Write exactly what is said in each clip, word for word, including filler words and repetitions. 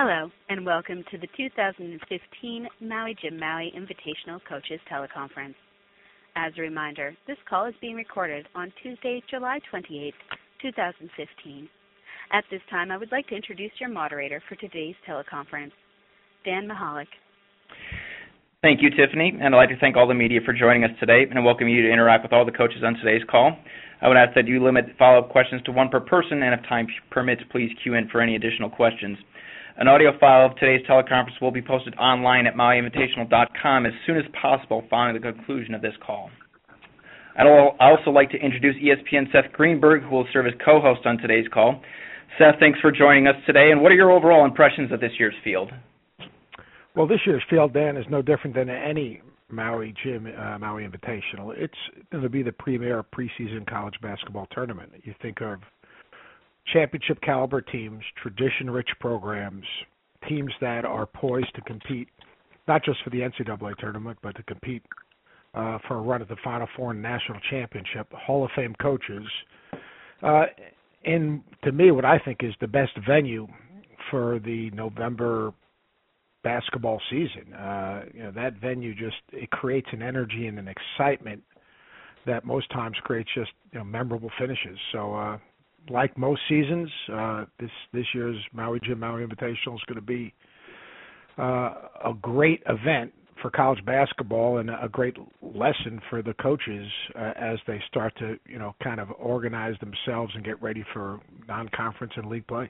Hello, and welcome to the two thousand fifteen Maui Jim Maui Invitational Coaches Teleconference. As a reminder, this call is being recorded on Tuesday, July twenty-eighth, two thousand fifteen. At this time, I would like to introduce your moderator for today's teleconference, Dan Mahalik. Thank you, Tiffany, and I'd like to thank all the media for joining us today and welcome you to interact with all the coaches on today's call. I would ask that you limit follow-up questions to one per person, and if time permits, please queue in for any additional questions. An audio file of today's teleconference will be posted online at maui invitational dot com as soon as possible following the conclusion of this call. I'd also like to introduce E S P N Seth Greenberg, who will serve as co-host on today's call. Seth, thanks for joining us today, and what are your overall impressions of this year's field? Well, this year's field, Dan, is no different than any Maui Jim uh, Maui Invitational. It's going to be the premier preseason college basketball tournament. You think of championship caliber teams, tradition-rich programs, teams that are poised to compete not just for the N C double A tournament, but to compete uh, for a run at the Final Four and national championship, Hall of Fame coaches. Uh, and to me, what I think is the best venue for the November basketball season. Uh, you know, that venue just, it creates an energy and an excitement that most times creates just, you know, memorable finishes. So, uh, like most seasons, uh, this this year's Maui Jim Maui Invitational is going to be uh, a great event for college basketball and a great lesson for the coaches uh, as they start to, you know, kind of organize themselves and get ready for non-conference and league play.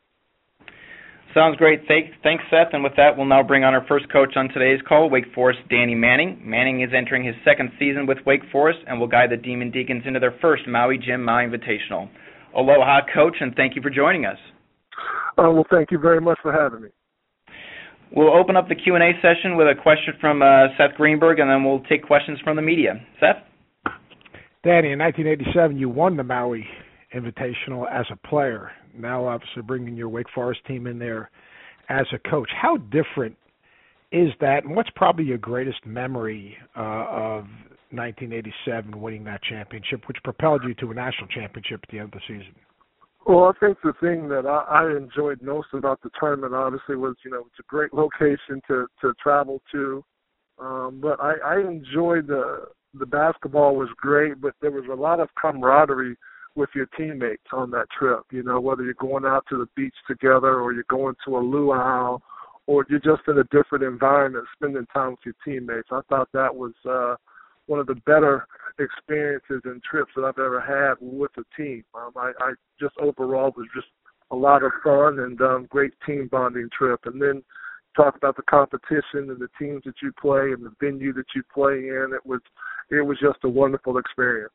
Sounds great. Thanks, Seth. And with that, we'll now bring on our first coach on today's call, Wake Forest Danny Manning. Manning is entering his second season with Wake Forest and will guide the Demon Deacons into their first Maui Jim Maui Invitational. Aloha, Coach, and thank you for joining us. Uh, well, thank you very much for having me. We'll open up the Q and A session with a question from uh, Seth Greenberg, and then we'll take questions from the media. Seth? Danny, in nineteen eighty-seven, you won the Maui Invitational as a player. Now, obviously, bringing your Wake Forest team in there as a coach. How different is that, and what's probably your greatest memory uh, of nineteen eighty-seven winning that championship, which propelled you to a national championship at the end of the season? Well, I think the thing that I, I enjoyed most about the tournament, obviously, was, you know, it's a great location to, to travel to. Um, but I, I enjoyed the the basketball was great, but there was a lot of camaraderie with your teammates on that trip, you know, whether you're going out to the beach together or you're going to a luau or you're just in a different environment spending time with your teammates. I thought that was uh, one of the better experiences and trips that I've ever had with a team. Um, I, I just overall was just a lot of fun and um, great team bonding trip. And then talk about the competition and the teams that you play and the venue that you play in. It was, it was just a wonderful experience.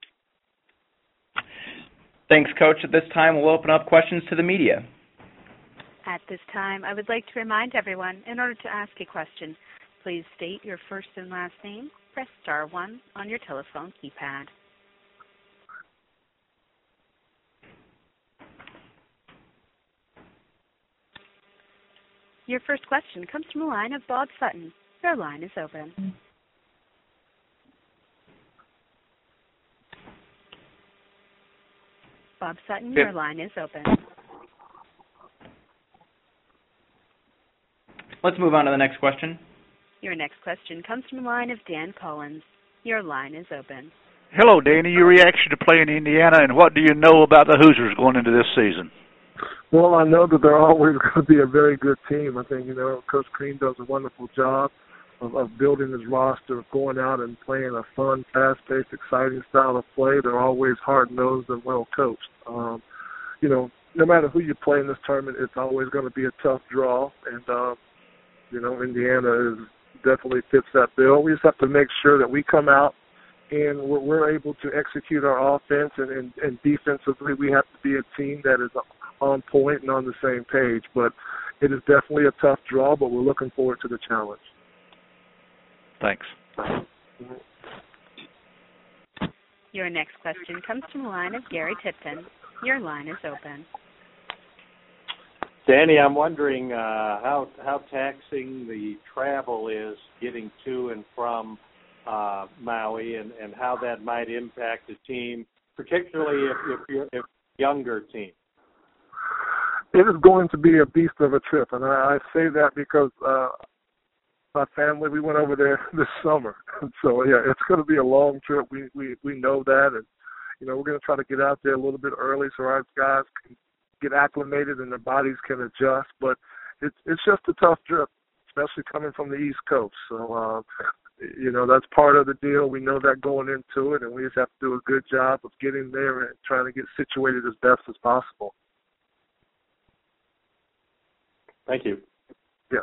Thanks, Coach. At this time, we'll open up questions to the media. At this time, I would like to remind everyone, in order to ask a question, please state your first and last name, press star one on your telephone keypad. Your first question comes from the line of Bob Sutton. Your line is open. Bob Sutton, your line is open. Let's move on to the next question. Your next question comes from the line of Dan Collins. Your line is open. Hello, Danny. Your reaction to playing Indiana, and what do you know about the Hoosiers going into this season? Well, I know that they're always going to be a very good team. I think, you know, Coach Crean does a wonderful job of, of building his roster, of going out and playing a fun, fast-paced, exciting style of play. They're always hard-nosed and well-coached. Um, you know, no matter who you play in this tournament, it's always going to be a tough draw. And, uh, you know, Indiana is, definitely fits that bill. We just have to make sure that we come out and we're, we're able to execute our offense, and, and, and defensively we have to be a team that is on point and on the same page. But it is definitely a tough draw, but we're looking forward to the challenge. Thanks. Your next question comes from the line of Gary Tipton. Your line is open. Danny, I'm wondering uh, how how taxing the travel is getting to and from uh, Maui, and, and how that might impact the team, particularly if, if you're if younger team. it is going to be a beast of a trip, and I, I say that because uh, my family, we went over there this summer. So, yeah, it's going to be a long trip. We, we, we know that, and, you know, we're going to try to get out there a little bit early so our guys can get acclimated and their bodies can adjust. But it's it's just a tough trip, especially coming from the East Coast. So, uh, you know, that's part of the deal. We know that going into it, and we just have to do a good job of getting there and trying to get situated as best as possible. Thank you. Yes.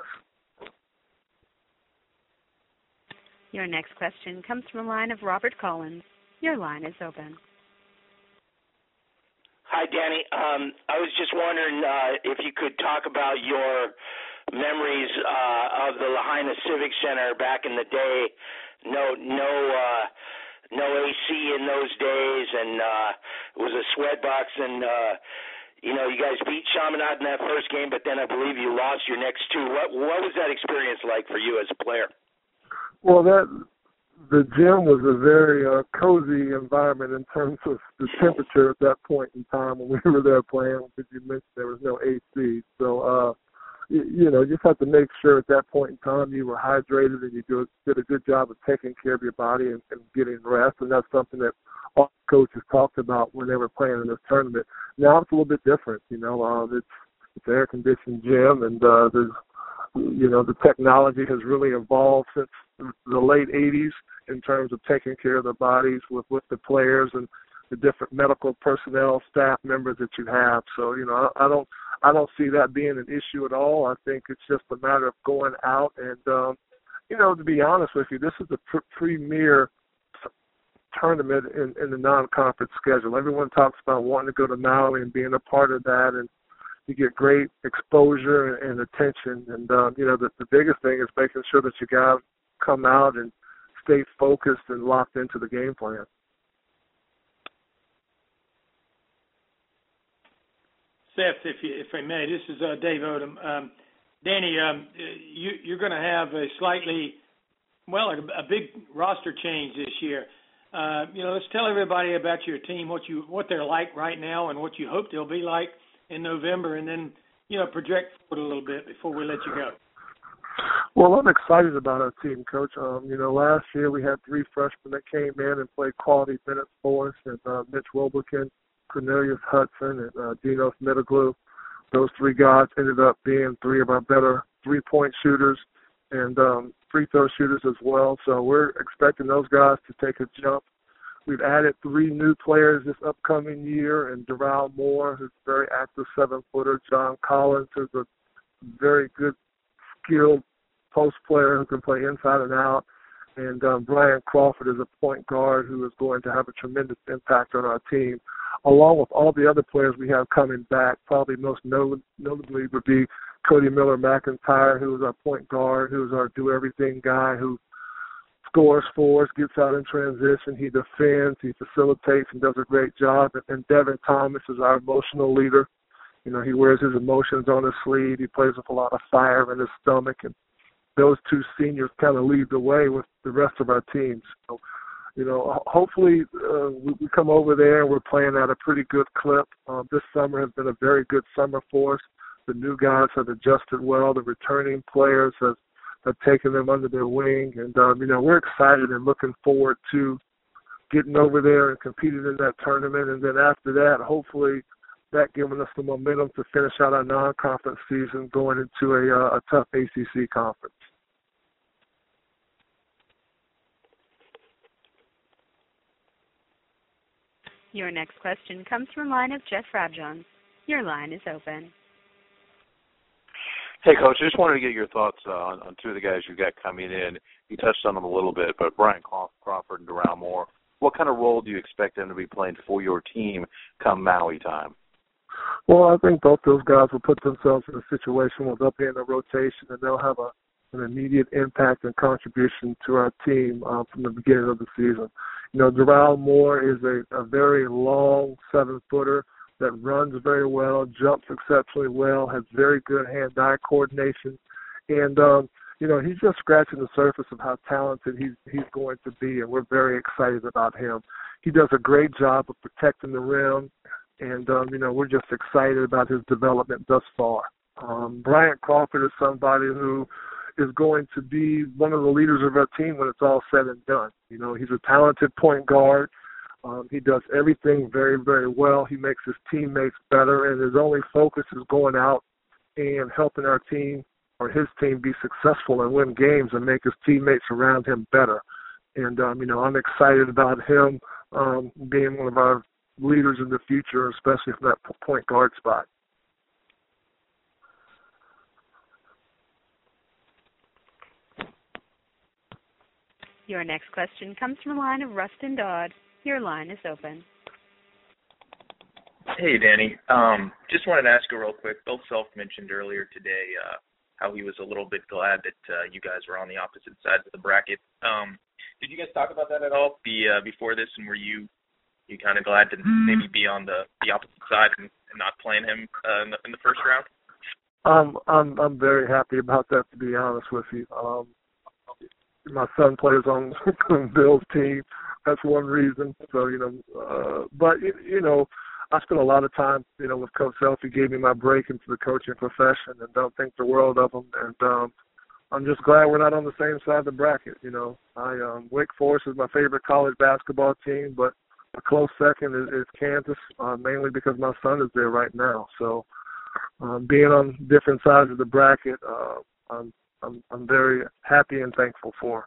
Your next question comes from the line of Robert Collins. Your line is open. Hi, Danny. Um, I was just wondering uh, if you could talk about your memories uh, of the Lahaina Civic Center back in the day. No, no, uh, no A C in those days, and uh, it was a sweatbox. And uh, you know, you guys beat Chaminade in that first game, but then I believe you lost your next two. What what was that experience like for you as a player? Well, that. The gym was a very uh, cozy environment in terms of the temperature at that point in time when we were there playing, because you mentioned there was no A C. So, uh, you, you know, you just have to make sure at that point in time you were hydrated and you do, did a good job of taking care of your body and, and getting rest, and that's something that all coaches talked about when they were playing in this tournament. Now it's a little bit different, you know. Uh, it's, it's an air-conditioned gym, and uh, there's, you know, the technology has really evolved since the late eighties in terms of taking care of the bodies with, with the players and the different medical personnel, staff members that you have. So, you know, I, I don't I don't see that being an issue at all. I think it's just a matter of going out and, um, you know, to be honest with you, this is the pr- premier tournament in, in the non-conference schedule. Everyone talks about wanting to go to Maui and being a part of that, and you get great exposure and, and attention. And, um, you know, the, the biggest thing is making sure that you guys come out and stay focused and locked into the game plan. Seth, if you, if I may, this is uh, Dave Odom. Um, Danny, um, you, you're going to have a slightly, well, a, a big roster change this year. Uh, you know, let's tell everybody about your team, what you what they're like right now, and what you hope they'll be like in November, and then, you know, project forward a little bit before we let you go. Well, I'm excited about our team, Coach. Um, you know, last year we had three freshmen that came in and played quality minutes for us, and uh, Mitch Wilbekin, Cornelius Hudson, and uh, Dinos Middleglue. Those three guys ended up being three of our better three-point shooters and um, free throw shooters as well. So we're expecting those guys to take a jump. We've added three new players this upcoming year, and Doral Moore, who's a very active seven-footer, John Collins, who's a very good, skilled post player who can play inside and out, and um, Brian Crawford is a point guard who is going to have a tremendous impact on our team, along with all the other players we have coming back. Probably most not- notably would be Cody Miller-McIntyre, who is our point guard, who is our do-everything guy, who scores for us, gets out in transition, he defends, he facilitates, and does a great job. And Devin Thomas is our emotional leader. You know, he wears his emotions on his sleeve. He plays with a lot of fire in his stomach, and those two seniors kind of lead the way with the rest of our teams. So, you know, hopefully uh, we, we come over there and we're playing at a pretty good clip. Um, this summer has been a very good summer for us. The new guys have adjusted well. The returning players have, have taken them under their wing. And, um, you know, we're excited and looking forward to getting over there and competing in that tournament. And then after that, hopefully that giving us the momentum to finish out our non-conference season going into a, uh, a tough A C C conference. Your next question comes from the line of Jeff Rabjon. Your line is open. Hey, Coach, I just wanted to get your thoughts uh, on, on two of the guys you got coming in. You touched on them a little bit, but Brian Crawford and Doral Moore, what kind of role do you expect them to be playing for your team come Maui time? Well, I think both those guys will put themselves in a situation where they'll be in a rotation and they'll have a, an immediate impact and contribution to our team uh, from the beginning of the season. You know, Doral Moore is a, a very long seven-footer that runs very well, jumps exceptionally well, has very good hand-eye coordination. And, um, you know, he's just scratching the surface of how talented he's, he's going to be, and we're very excited about him. He does a great job of protecting the rim. And, um, you know, we're just excited about his development thus far. Um, Bryant Crawford is somebody who is going to be one of the leaders of our team when it's all said and done. You know, he's a talented point guard. Um, he does everything very, very well. He makes his teammates better, and his only focus is going out and helping our team or his team be successful and win games and make his teammates around him better. And, um, you know, I'm excited about him um, being one of our leaders in the future, especially from that point guard spot. Your next question comes from the line of Rustin Dodd. Your line is open. Hey, Danny. Um, just wanted to ask you real quick. Bill Self mentioned earlier today uh, how he was a little bit glad that uh, you guys were on the opposite sides of the bracket. Um, did you guys talk about that at all be, uh, before this, and were you you kind of glad to maybe be on the, the opposite side and, and not playing him uh, in, the, in the first round? Um, I'm I'm very happy about that, to be honest with you. Um, my son plays on Bill's team. That's one reason. So, you know, uh, but, you know, I spent a lot of time, you know, with Coach Self. He gave me my break into the coaching profession, and don't think the world of him. And um, I'm just glad we're not on the same side of the bracket, you know. I um, Wake Forest is my favorite college basketball team, but a close second is, is Kansas, uh, mainly because my son is there right now. So um, being on different sides of the bracket, uh, I'm, I'm I'm very happy and thankful for.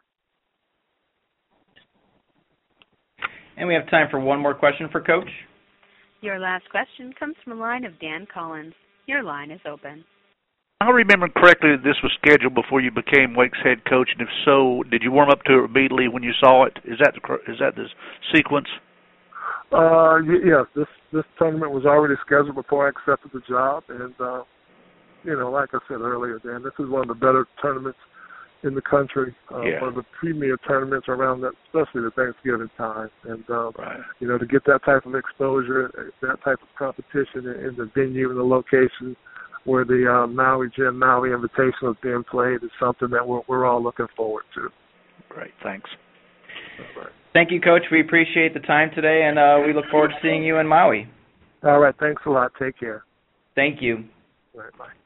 And we have time for one more question for Coach. Your last question comes from the line of Dan Collins. Your line is open. I remember correctly that this was scheduled before you became Wake's head coach, and if so, did you warm up to it immediately when you saw it? Is that the, is that the sequence? Uh, yes, this this tournament was already scheduled before I accepted the job, and uh, you know, like I said earlier, Dan, this is one of the better tournaments in the country, uh, yeah. one of the premier tournaments around that, especially the Thanksgiving time, and uh, right. you know, to get that type of exposure, that type of competition in, in the venue and the location where the uh, Maui Jim Maui Invitational is being played is something that we're we're all looking forward to. Great, thanks. All right. Thank you, Coach. We appreciate the time today, and uh, we look forward to seeing you in Maui. All right. Thanks a lot. Take care. Thank you. All right. Bye.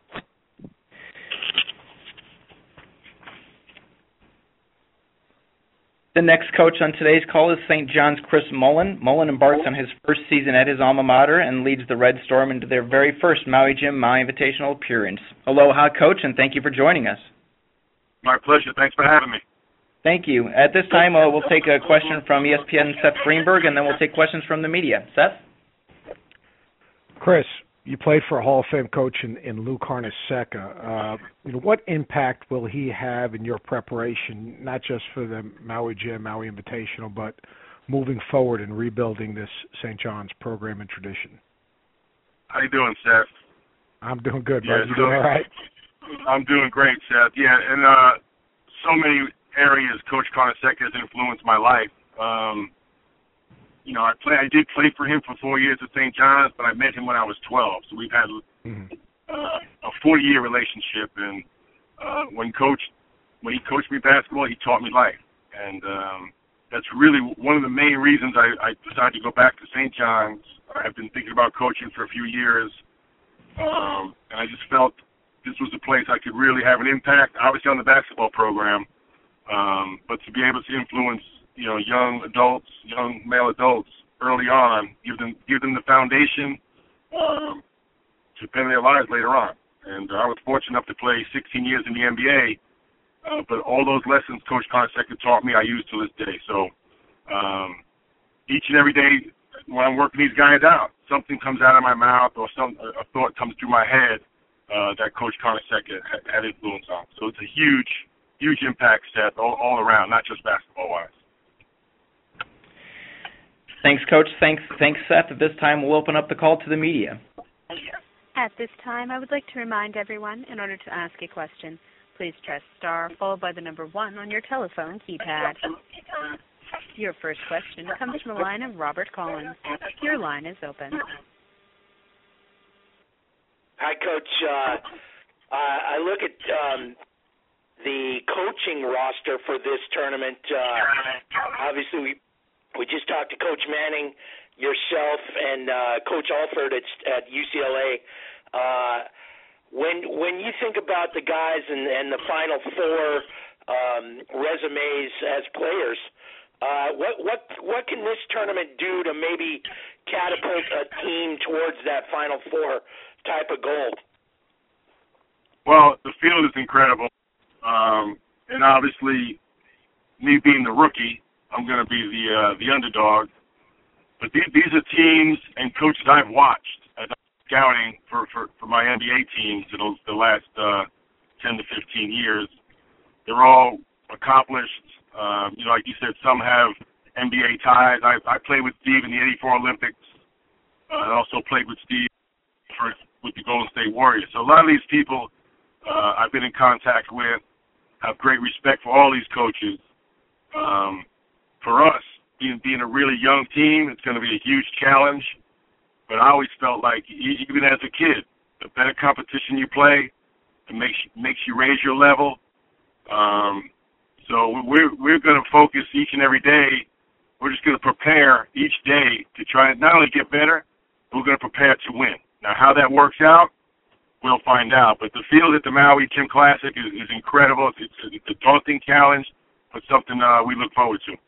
The next coach on today's call is Saint John's Chris Mullen. Mullen embarks on his first season at his alma mater and leads the Red Storm into their very first Maui Jim Maui Invitational appearance. Aloha, Coach, and thank you for joining us. My pleasure. Thanks for having me. Thank you. At this time, uh, we'll take a question from E S P N's Seth Greenberg, and then we'll take questions from the media. Seth? Chris, you played for a Hall of Fame coach in, in Lou Carnesecca. Uh, you know, what impact will he have in your preparation, not just for the Maui Jim, Maui Invitational, but moving forward and rebuilding this Saint John's program and tradition? How you doing, Seth? I'm doing good, yeah, bud. You so, doing all right? I'm doing great, Seth. Yeah, and uh, so many areas Coach Carnesecca has influenced my life. Um, You know, I play. I did play for him for four years at Saint John's, but I met him when I was twelve. So we've had mm-hmm. uh, a forty-year relationship. And uh, when coach, when he coached me basketball, he taught me life. And um, that's really one of the main reasons I, I decided to go back to Saint John's. I've been thinking about coaching for a few years, um, and I just felt this was a place I could really have an impact. Obviously on the basketball program, um, but to be able to influence, you know, young adults, young male adults early on, give them give them the foundation um, to better their lives later on. And uh, I was fortunate enough to play sixteen years in the N B A, uh, but all those lessons Coach Carnesecca taught me I use to this day. So um, each and every day when I'm working these guys out, something comes out of my mouth or some a thought comes through my head uh, that Coach Carnesecca had, had influence on. So it's a huge, huge impact, Seth, all, all around, not just basketball-wise. Thanks, Coach. Thanks, thanks, Seth. At this time, we'll open up the call to the media. At this time, I would like to remind everyone, in order to ask a question, please press star followed by the number one on your telephone keypad. Your first question comes from the line of Robert Collins. Your line is open. Hi, Coach. Uh, uh, I look at um, the coaching roster for this tournament. Uh, obviously, we We just talked to Coach Manning, yourself and uh, Coach Alford at, at U C L A. Uh, when when you think about the guys and, and the Final Four um, resumes as players, uh, what what what can this tournament do to maybe catapult a team towards that Final Four type of goal? Well, the field is incredible, um, and obviously, me being the rookie, I'm going to be the uh, the underdog. But these, these are teams and coaches I've watched as I'm scouting for, for, for my N B A teams in the last uh, ten to fifteen years. They're all accomplished. Um, you know, like you said, some have N B A ties. I, I played with Steve in the eighty-four Olympics. Uh, I also played with Steve for, with the Golden State Warriors. So a lot of these people uh, I've been in contact with, have great respect for all these coaches. Um, for us, Being, being a really young team, it's going to be a huge challenge. But I always felt like, even as a kid, the better competition you play, it makes makes you raise your level. Um, so we're we're going to focus each and every day. We're just going to prepare each day to try and not only get better, but we're going to prepare to win. Now, how that works out, we'll find out. But the field at the Maui Jim Classic is, is incredible. It's, it's a daunting challenge, but something uh, we look forward to.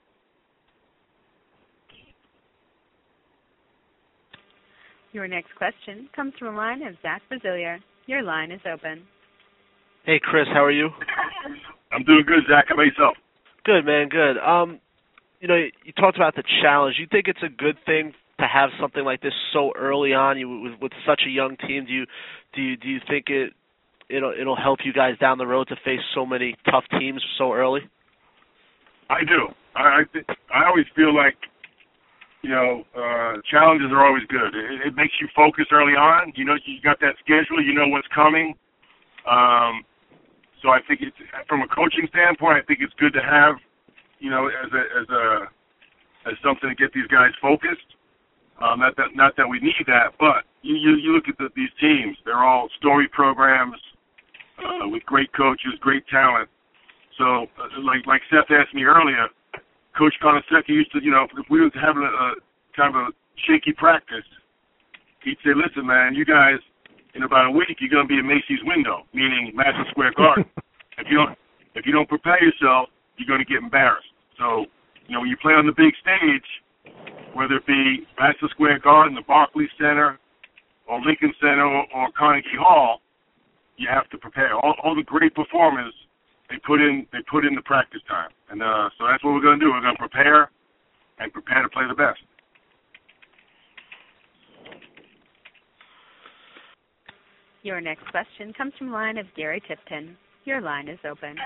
Your next question comes from the line of Zach Bazillier. Your line is open. Hey, Chris, how are you? I'm doing good, Zach. How about yourself? Good, man, good. Um, you know, you talked about the challenge. You think it's a good thing to have something like this so early on you, with, with such a young team? Do you do you, do you think it it'll it'll help you guys down the road to face so many tough teams so early? I do. I I, th- I always feel like, you know, uh, challenges are always good. It, it makes you focus early on. You know, you got that schedule. You know what's coming. Um, so I think it's, from a coaching standpoint, I think it's good to have, you know, as a as a as something to get these guys focused. Um, not that not that we need that, but you you, you look at the, these teams. They're all story programs uh, with great coaches, great talent. So, uh, like like Seth asked me earlier, Coach Conosecchi used to, you know, if we were having a, a kind of a shaky practice, he'd say, "Listen, man, you guys, in about a week, you're going to be in Macy's window, meaning Madison Square Garden. if you don't, if you don't prepare yourself, you're going to get embarrassed. So, you know, when you play on the big stage, whether it be Madison Square Garden, the Barclays Center, or Lincoln Center, or, or Carnegie Hall, you have to prepare. All, all the great performers, they put in, they put in the practice time, and uh, so that's what we're going to do. We're going to prepare and prepare to play the best." Your next question comes from the line of Gary Tipton. Your line is open.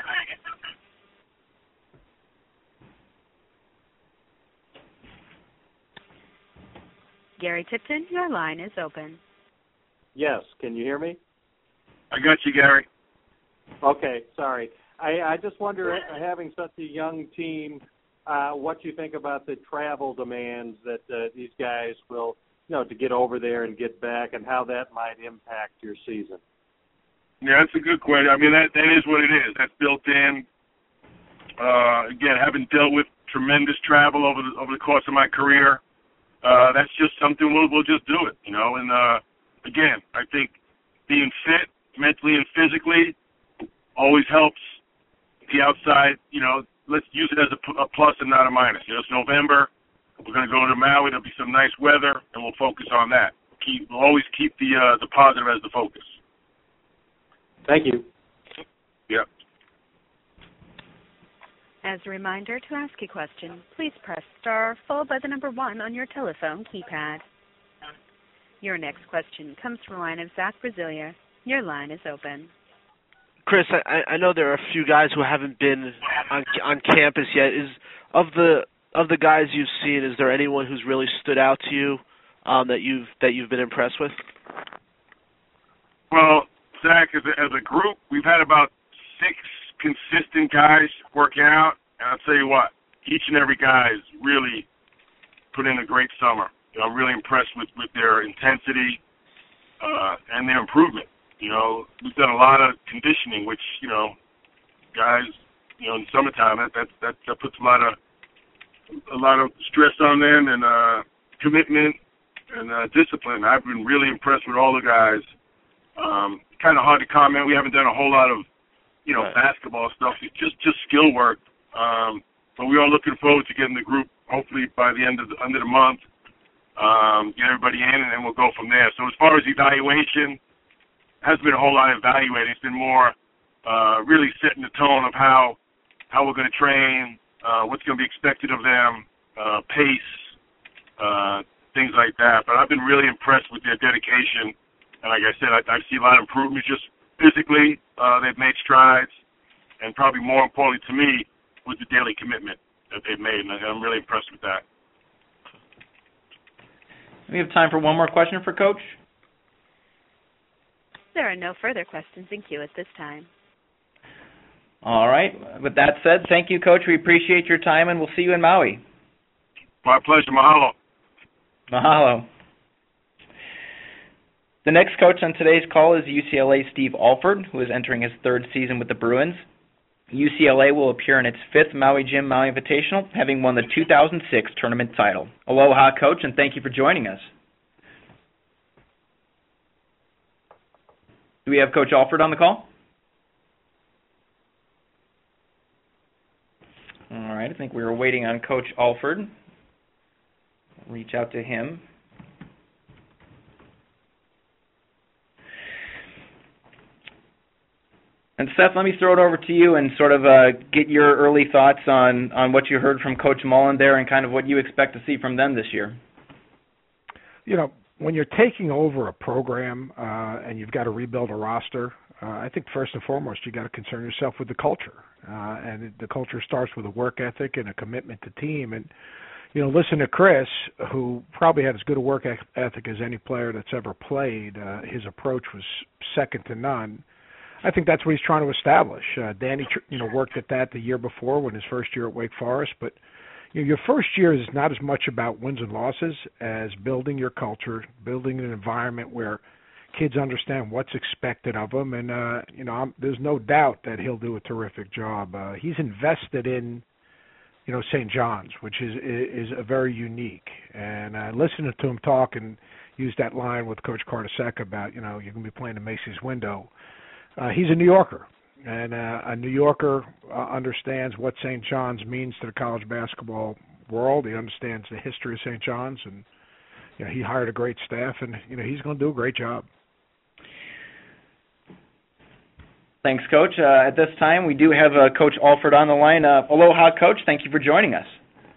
Gary Tipton, your line is open. Yes, can you hear me? I got you, Gary. Okay, sorry. I, I just wonder, having such a young team, uh, what you think about the travel demands that uh, these guys will, you know, to get over there and get back, and how that might impact your season. Yeah, that's a good question. I mean, that that is what it is. That's built in. Uh, again, having dealt with tremendous travel over the over the course of my career, uh, that's just something we'll we'll just do it, you know. And uh, again, I think being fit mentally and physically always helps. The outside, you know, let's use it as a, a plus and not a minus. You know, it's November. We're going to go to Maui. There'll be some nice weather, and we'll focus on that. Keep, we'll always keep the uh, the positive as the focus. Thank you. Yeah. As a reminder, to ask a question, please press star followed by the number one on your telephone keypad. Your next question comes from the line of Zach Bazillier. Your line is open. Chris, I, I know there are a few guys who haven't been on on campus yet. Is of the of the guys you've seen, is there anyone who's really stood out to you um, that you've that you've been impressed with? Well, Zach, as a, as a group, we've had about six consistent guys working out, and I'll tell you what, each and every guy has really put in a great summer. You know, I'm really impressed with, with their intensity uh, and their improvement. You know, we've done a lot of conditioning, which, you know, guys, you know, in summertime, that that that, that puts a lot of a lot of stress on them, and uh, commitment, and uh, discipline. I've been really impressed with all the guys. Um, kind of hard to comment. We haven't done a whole lot of, you know, right. basketball stuff. It's just just skill work. Um, but we are looking forward to getting the group hopefully by the end of the end of the month. Um, get everybody in, and then we'll go from there. So as far as evaluation, hasn't been a whole lot of evaluating. It's been more uh, really setting the tone of how how we're going to train, uh, what's going to be expected of them, uh, pace, uh, things like that. But I've been really impressed with their dedication. And like I said, I, I see a lot of improvements just physically. Uh, they've made strides. And probably more importantly to me was the daily commitment that they've made. And I'm really impressed with that. We have time for one more question for Coach. There are no further questions in queue at this time. All right. With that said, thank you, Coach. We appreciate your time, and we'll see you in Maui. My pleasure. Mahalo. Mahalo. The next coach on today's call is U C L A's Steve Alford, who is entering his third season with the Bruins. U C L A will appear in its fifth Maui Jim Maui Invitational, having won the two thousand six tournament title. Aloha, Coach, and thank you for joining us. Do we have Coach Alford on the call? All right, I think we were waiting on Coach Alford. Reach out to him. And Seth, let me throw it over to you and sort of uh, get your early thoughts on, on what you heard from Coach Mullen there and kind of what you expect to see from them this year. You know, when you're taking over a program uh, and you've got to rebuild a roster, uh, I think first and foremost you got to concern yourself with the culture, uh, and the culture starts with a work ethic and a commitment to team. And you know, listen to Chris, who probably had as good a work ethic as any player that's ever played. Uh, his approach was second to none. I think that's what he's trying to establish. Uh, Danny, you know, worked at that the year before when his first year at Wake Forest, but you know, your first year is not as much about wins and losses as building your culture, building an environment where kids understand what's expected of them, and uh, you know, I'm, there's no doubt that he'll do a terrific job. Uh, he's invested in, you know, Saint John's, which is is a very unique. And uh, listening to him talk and use that line with Coach Cartasek about, you know, you're going to be playing in Macy's window. Uh, he's a New Yorker, and uh, a New Yorker uh, understands what Saint John's means to the college basketball world. He understands the history of Saint John's, and you know, he hired a great staff, and you know, he's going to do a great job. Thanks, Coach. Uh, at this time, we do have uh, Coach Alford on the line. Uh, aloha, Coach. Thank you for joining us.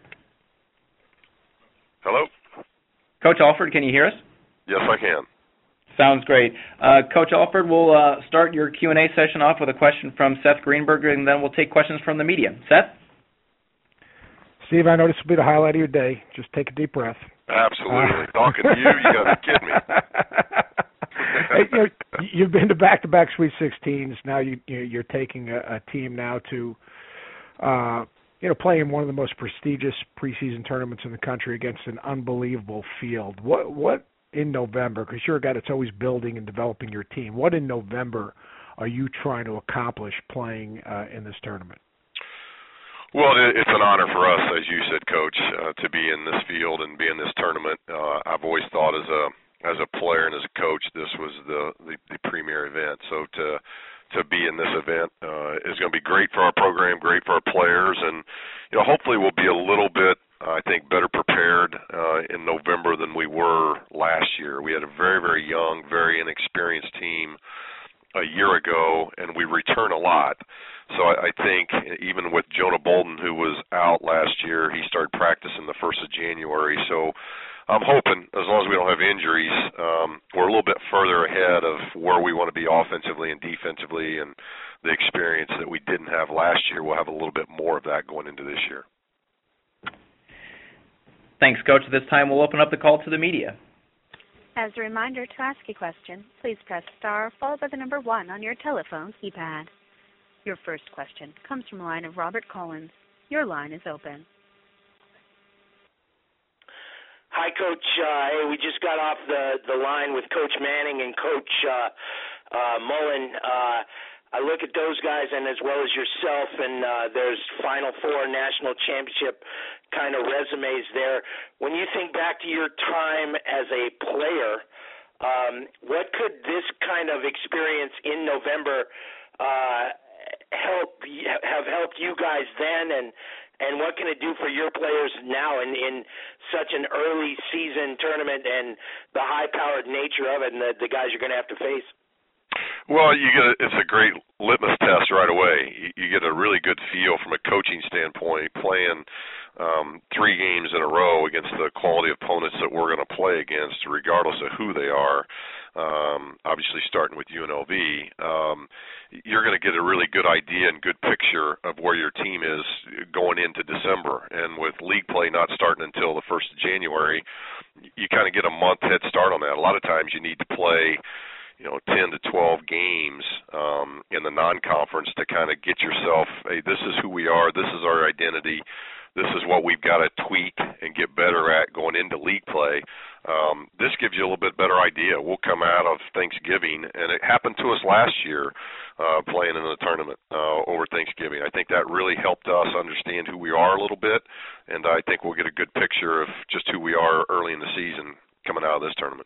Hello? Coach Alford, can you hear us? Yes, I can. Sounds great. Uh, Coach Alford, we'll uh, start your Q and A session off with a question from Seth Greenberg, and then we'll take questions from the media. Seth? Steve, I know this will be the highlight of your day. Just take a deep breath. Absolutely. Uh, Talking to you, you got to be kidding me. Hey, you know, you've been to back-to-back Sweet sixteens. Now you, you're taking a, a team now to, uh, you know, play in one of the most prestigious preseason tournaments in the country against an unbelievable field. What, what in November? Because you're a guy that's always building and developing your team. What in November are you trying to accomplish playing uh, in this tournament? Well, it's an honor for us, as you said, Coach, uh, to be in this field and be in this tournament. Uh, I've always thought as a as a player and as a coach, this was the, the, the premier event. So to to be in this event uh, is going to be great for our program, great for our players, and you know, hopefully we'll be a little bit, uh, I think, better prepared uh, in November than we were last year. We had a very, very young, very inexperienced team a year ago, and we return a lot. So I, I think even with Jonah Bolden, who was out last year, he started practicing the first of January. So I'm hoping, as long as we don't have injuries, um, we're a little bit further ahead of where we want to be offensively and defensively, and the experience that we didn't have last year, we'll have a little bit more of that going into this year. Thanks, Coach. At this time, we'll open up the call to the media. As a reminder, to ask a question, please press star followed by the number one on your telephone keypad. Your first question comes from the line of Robert Collins. Your line is open. Hi, Coach. Uh, hey, we just got off the, the line with Coach Manning and Coach uh, uh, Mullen. Uh, I look at those guys, and as well as yourself, and uh, there's Final Four, national championship kind of resumes there. When you think back to your time as a player, um, what could this kind of experience in November uh, help have helped you guys then, and and what can it do for your players now in, in such an early season tournament and the high-powered nature of it, and the, the guys you're going to have to face? Well, you get a, it's a great litmus test right away. You, you get a really good feel from a coaching standpoint playing um, three games in a row against the quality opponents that we're going to play against, regardless of who they are. Um, obviously, starting with U N L V, um, you're going to get a really good idea and good picture of where your team is going into December. And with league play not starting until the first of January, you kind of get a month head start on that. A lot of times you need to play, you know, ten to twelve games um, in the non-conference to kind of get yourself, hey, this is who we are, this is our identity, this is what we've got to tweak and get better at going into league play. Um, this gives you a little bit better idea. We'll come out of Thanksgiving, and it happened to us last year uh, playing in the tournament uh, over Thanksgiving. I think that really helped us understand who we are a little bit, and I think we'll get a good picture of just who we are early in the season coming out of this tournament.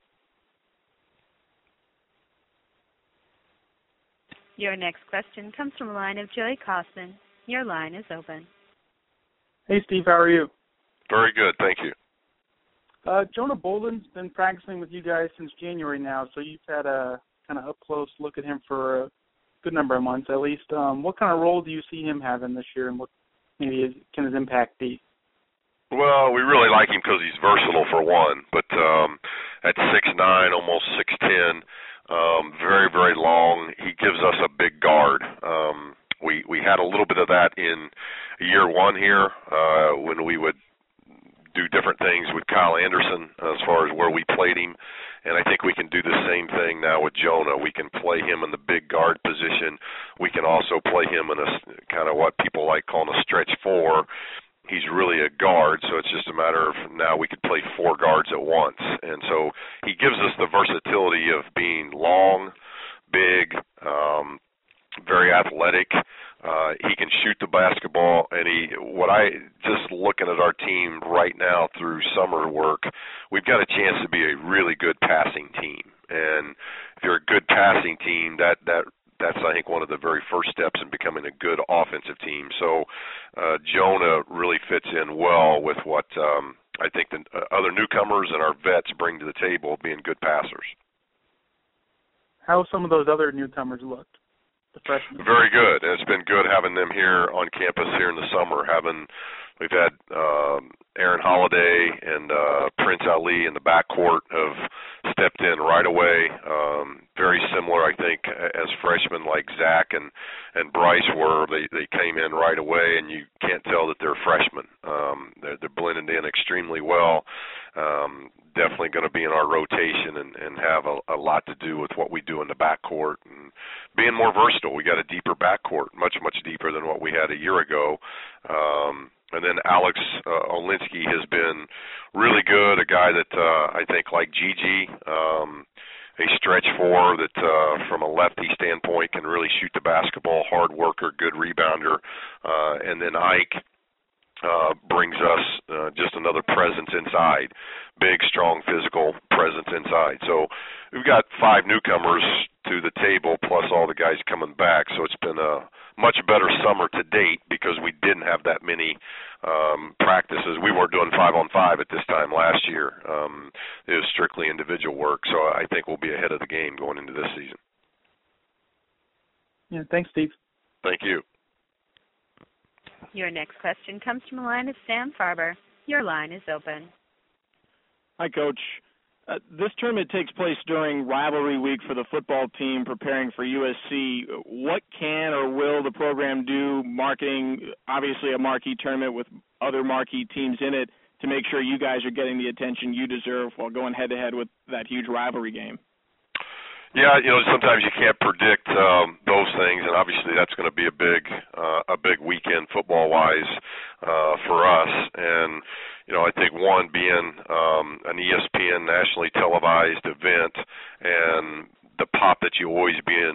Your next question comes from the line of Joey Kaufman. Your line is open. Hey, Steve. How are you? Very good. Thank you. Uh, Jonah Bolden's been practicing with you guys since January now, so you've had a kind of up-close look at him for a good number of months at least. Um, what kind of role do you see him having this year, and what maybe his, can his impact be? Well, we really like him because he's versatile for one, but um, at six nine, almost six ten, um, very, very long, he gives us a big guard. Um, we, we had a little bit of that in year one here uh, when we would do different things with Kyle Anderson as far as where we played him, and I think we can do the same thing now with Jonah. We can play him in the big guard position. We can also play him in a kind of what people like calling a stretch four. He's really a guard, so it's just a matter of now we could play four guards at once, and so he gives us the versatility of being long, big, um, very athletic. Uh, he can shoot the basketball, and he, what I, just looking at our team right now through summer work, we've got a chance to be a really good passing team. And if you're a good passing team, that, that, that's, I think, one of the very first steps in becoming a good offensive team. So uh, Jonah really fits in well with what um, I think the other newcomers and our vets bring to the table, being good passers. How have some of those other newcomers looked? The freshmen. Very good. And it's been good having them here on campus here in the summer. Having we've had um, Aaron Holiday and uh, Prince Ali in the backcourt have stepped in right away. Um, very similar, I think, as freshmen like Zach and, and Bryce were. They they came in right away, and you can't tell that they're freshmen. Um, they're, they're blended in extremely well. Um, definitely going to be in our rotation and, and have a, a lot to do with what we do in the backcourt and being more versatile. We got a deeper backcourt, much, much deeper than what we had a year ago. Um, and then Alex uh, Olinsky has been really good, a guy that uh, I think like Gigi, um, a stretch four that uh, from a lefty standpoint can really shoot the basketball, hard worker, good rebounder. Uh, and then Ike Uh, brings us uh, just another presence inside, big, strong, physical presence inside. So we've got five newcomers to the table plus all the guys coming back. So it's been a much better summer to date because we didn't have that many um, practices. We weren't doing five on five at this time last year. Um, it was strictly individual work. So I think we'll be ahead of the game going into this season. Yeah, thanks, Steve. Thank you. Your next question comes from the line of Sam Farber. Your line is open. Hi, Coach. Uh, this tournament takes place during rivalry week for the football team preparing for U S C. What can or will the program do, marketing obviously a marquee tournament with other marquee teams in it, to make sure you guys are getting the attention you deserve while going head-to-head with that huge rivalry game? Yeah, you know, sometimes you can't predict um, those things, and obviously that's going to be a big, uh, a big weekend football-wise uh, for us. And you know, I think one being um, an E S P N nationally televised event, and the pop that you always be in,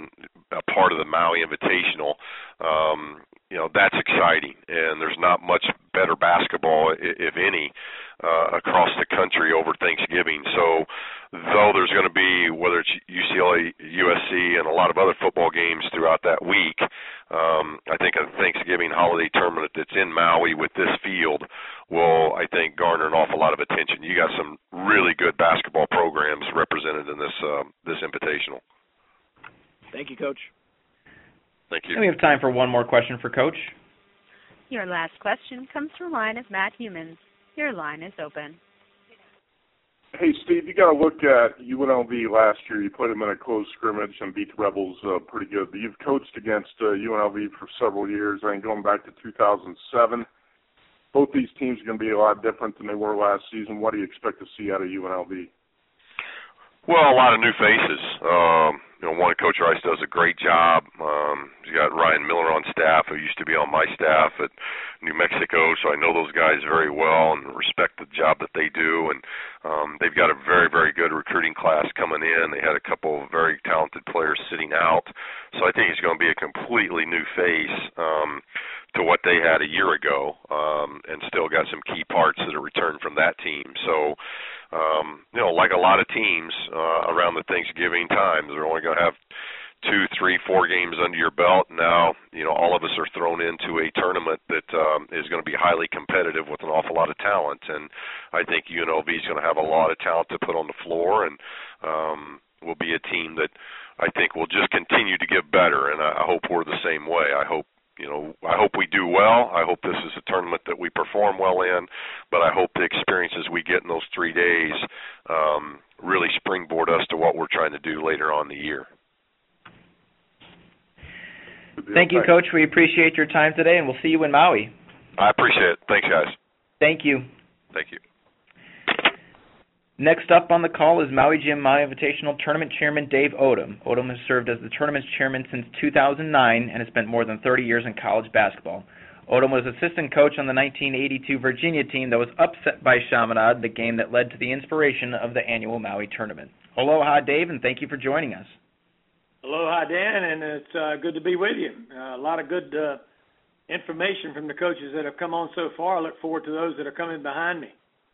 a part of the Maui Invitational, um, you know, that's exciting. And there's not much better basketball, if any, uh, across the country over Thanksgiving. So though there's going to be, whether it's U C L A, U S C, and a lot of other football games throughout that week, um, I think a Thanksgiving holiday tournament that's in Maui with this field will, I think, garner an awful lot of attention. You got some really good basketball programs represented in this uh, this invitational. Thank you, Coach. Thank you. And we have time for one more question for Coach. Your last question comes from the line of Matt Humans. Your line is open. Hey, Steve, you got to look at U N L V last year. You played them in a close scrimmage and beat the Rebels uh, pretty good. But you've coached against uh, U N L V for several years. I think going back to two thousand seven. Both these teams are going to be a lot different than they were last season. What do you expect to see out of U N L V? Well, a lot of new faces. Um, you know, one, Coach Rice does a great job. Um, he's got Ryan Miller on staff, who used to be on my staff at New Mexico, so I know those guys very well and respect the job that they do. And um, they've got a very, very good recruiting class coming in. They had a couple of very talented players sitting out, so I think he's going to be a completely new face um, to what they had a year ago, um, and still got some key parts that are returned from that team. So, um, you know, like a lot of teams uh, around the Thanksgiving time, they're only going to have two, three, four games under your belt. Now, you know, all of us are thrown into a tournament that um, is going to be highly competitive with an awful lot of talent, and I think U N L V is going to have a lot of talent to put on the floor, and um, will be a team that I think will just continue to get better, and I, I hope we're the same way. I hope You know, I hope we do well. I hope this is a tournament that we perform well in, but I hope the experiences we get in those three days um, really springboard us to what we're trying to do later on in the year. Thank you, Coach. We appreciate your time today, and we'll see you in Maui. I appreciate it. Thanks, guys. Thank you. Thank you. Next up on the call is Maui Jim Maui Invitational Tournament Chairman Dave Odom. Odom has served as the tournament's chairman since two thousand nine and has spent more than thirty years in college basketball. Odom was assistant coach on the nineteen eighty-two Virginia team that was upset by Chaminade, the game that led to the inspiration of the annual Maui tournament. Aloha, Dave, and thank you for joining us. Aloha, Dan, and it's uh, good to be with you. Uh, a lot of good uh, information from the coaches that have come on so far. I look forward to those that are coming behind me.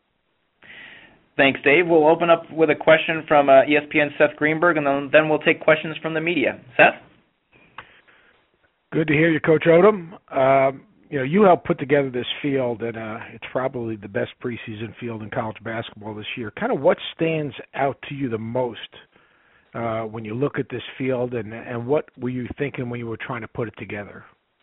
Thanks, Dave. We'll open up with a question from uh, E S P N's Seth Greenberg, and then, then we'll take questions from the media. Seth? Good to hear you, Coach Odom. Um, you know, you helped put together this field, and uh, it's probably the best preseason field in college basketball this year. Kind of what stands out to you the most uh, when you look at this field, and, and what were you thinking when you were trying to put it together?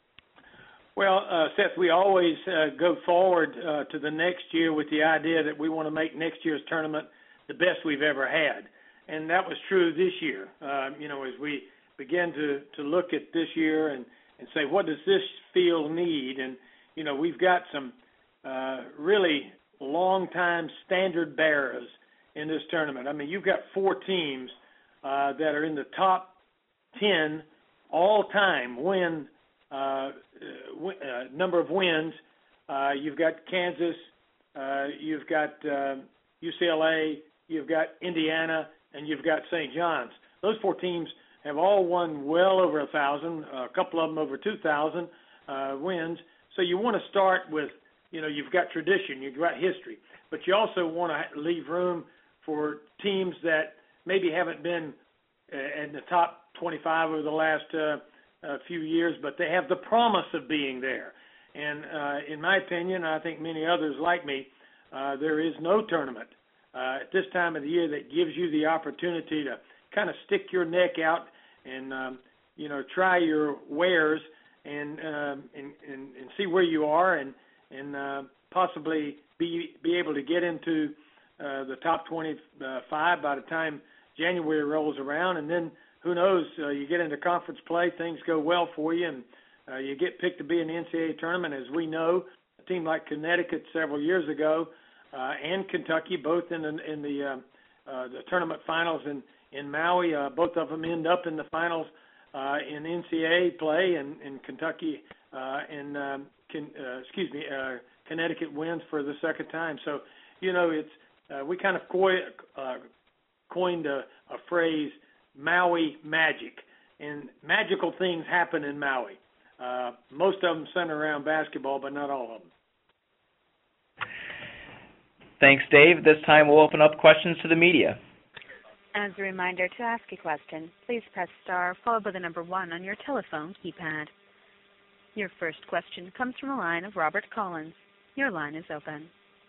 Well, uh, Seth, we always uh, go forward uh, to the next year with the idea that we want to make next year's tournament the best we've ever had. And that was true this year. Uh, you know, as we begin to, to look at this year and, and say, what does this field need? And, you know, we've got some uh, really long-time standard bearers in this tournament. I mean, you've got four teams uh, that are in the top ten all-time win Uh, uh, number of wins. Uh, you've got Kansas, uh, you've got uh, U C L A, you've got Indiana, and you've got Saint John's. Those four teams have all won well over a thousand, a couple of them over two thousand uh, wins. So you want to start with, you know, you've got tradition, you've got history, but you also want to leave room for teams that maybe haven't been in the top twenty-five over the last uh, a few years, but they have the promise of being there. And uh, in my opinion, I think many others like me, uh, there is no tournament uh, at this time of the year that gives you the opportunity to kind of stick your neck out and, um, you know, try your wares and, um, and, and, and see where you are and, and uh, possibly be, be able to get into uh, the top twenty-five by the time January rolls around. And then who knows, uh, you get into conference play, things go well for you, and uh, you get picked to be in the N C double A tournament. As we know, a team like Connecticut several years ago uh, and Kentucky, both in the, in the, uh, uh, the tournament finals in, in Maui, uh, both of them end up in the finals uh, in N C double A play, and, and Kentucky uh, and um, can, uh, excuse me, uh, Connecticut wins for the second time. So, you know, it's uh, we kind of coi- uh, coined a, a phrase, Maui Magic, and magical things happen in Maui. Uh, most of them center around basketball, but not all of them. Thanks, Dave. This time we'll open up questions to the media. As a reminder, to ask a question, please press star followed by the number one on your telephone keypad. Your first question comes from the line of Robert Collins. Your line is open.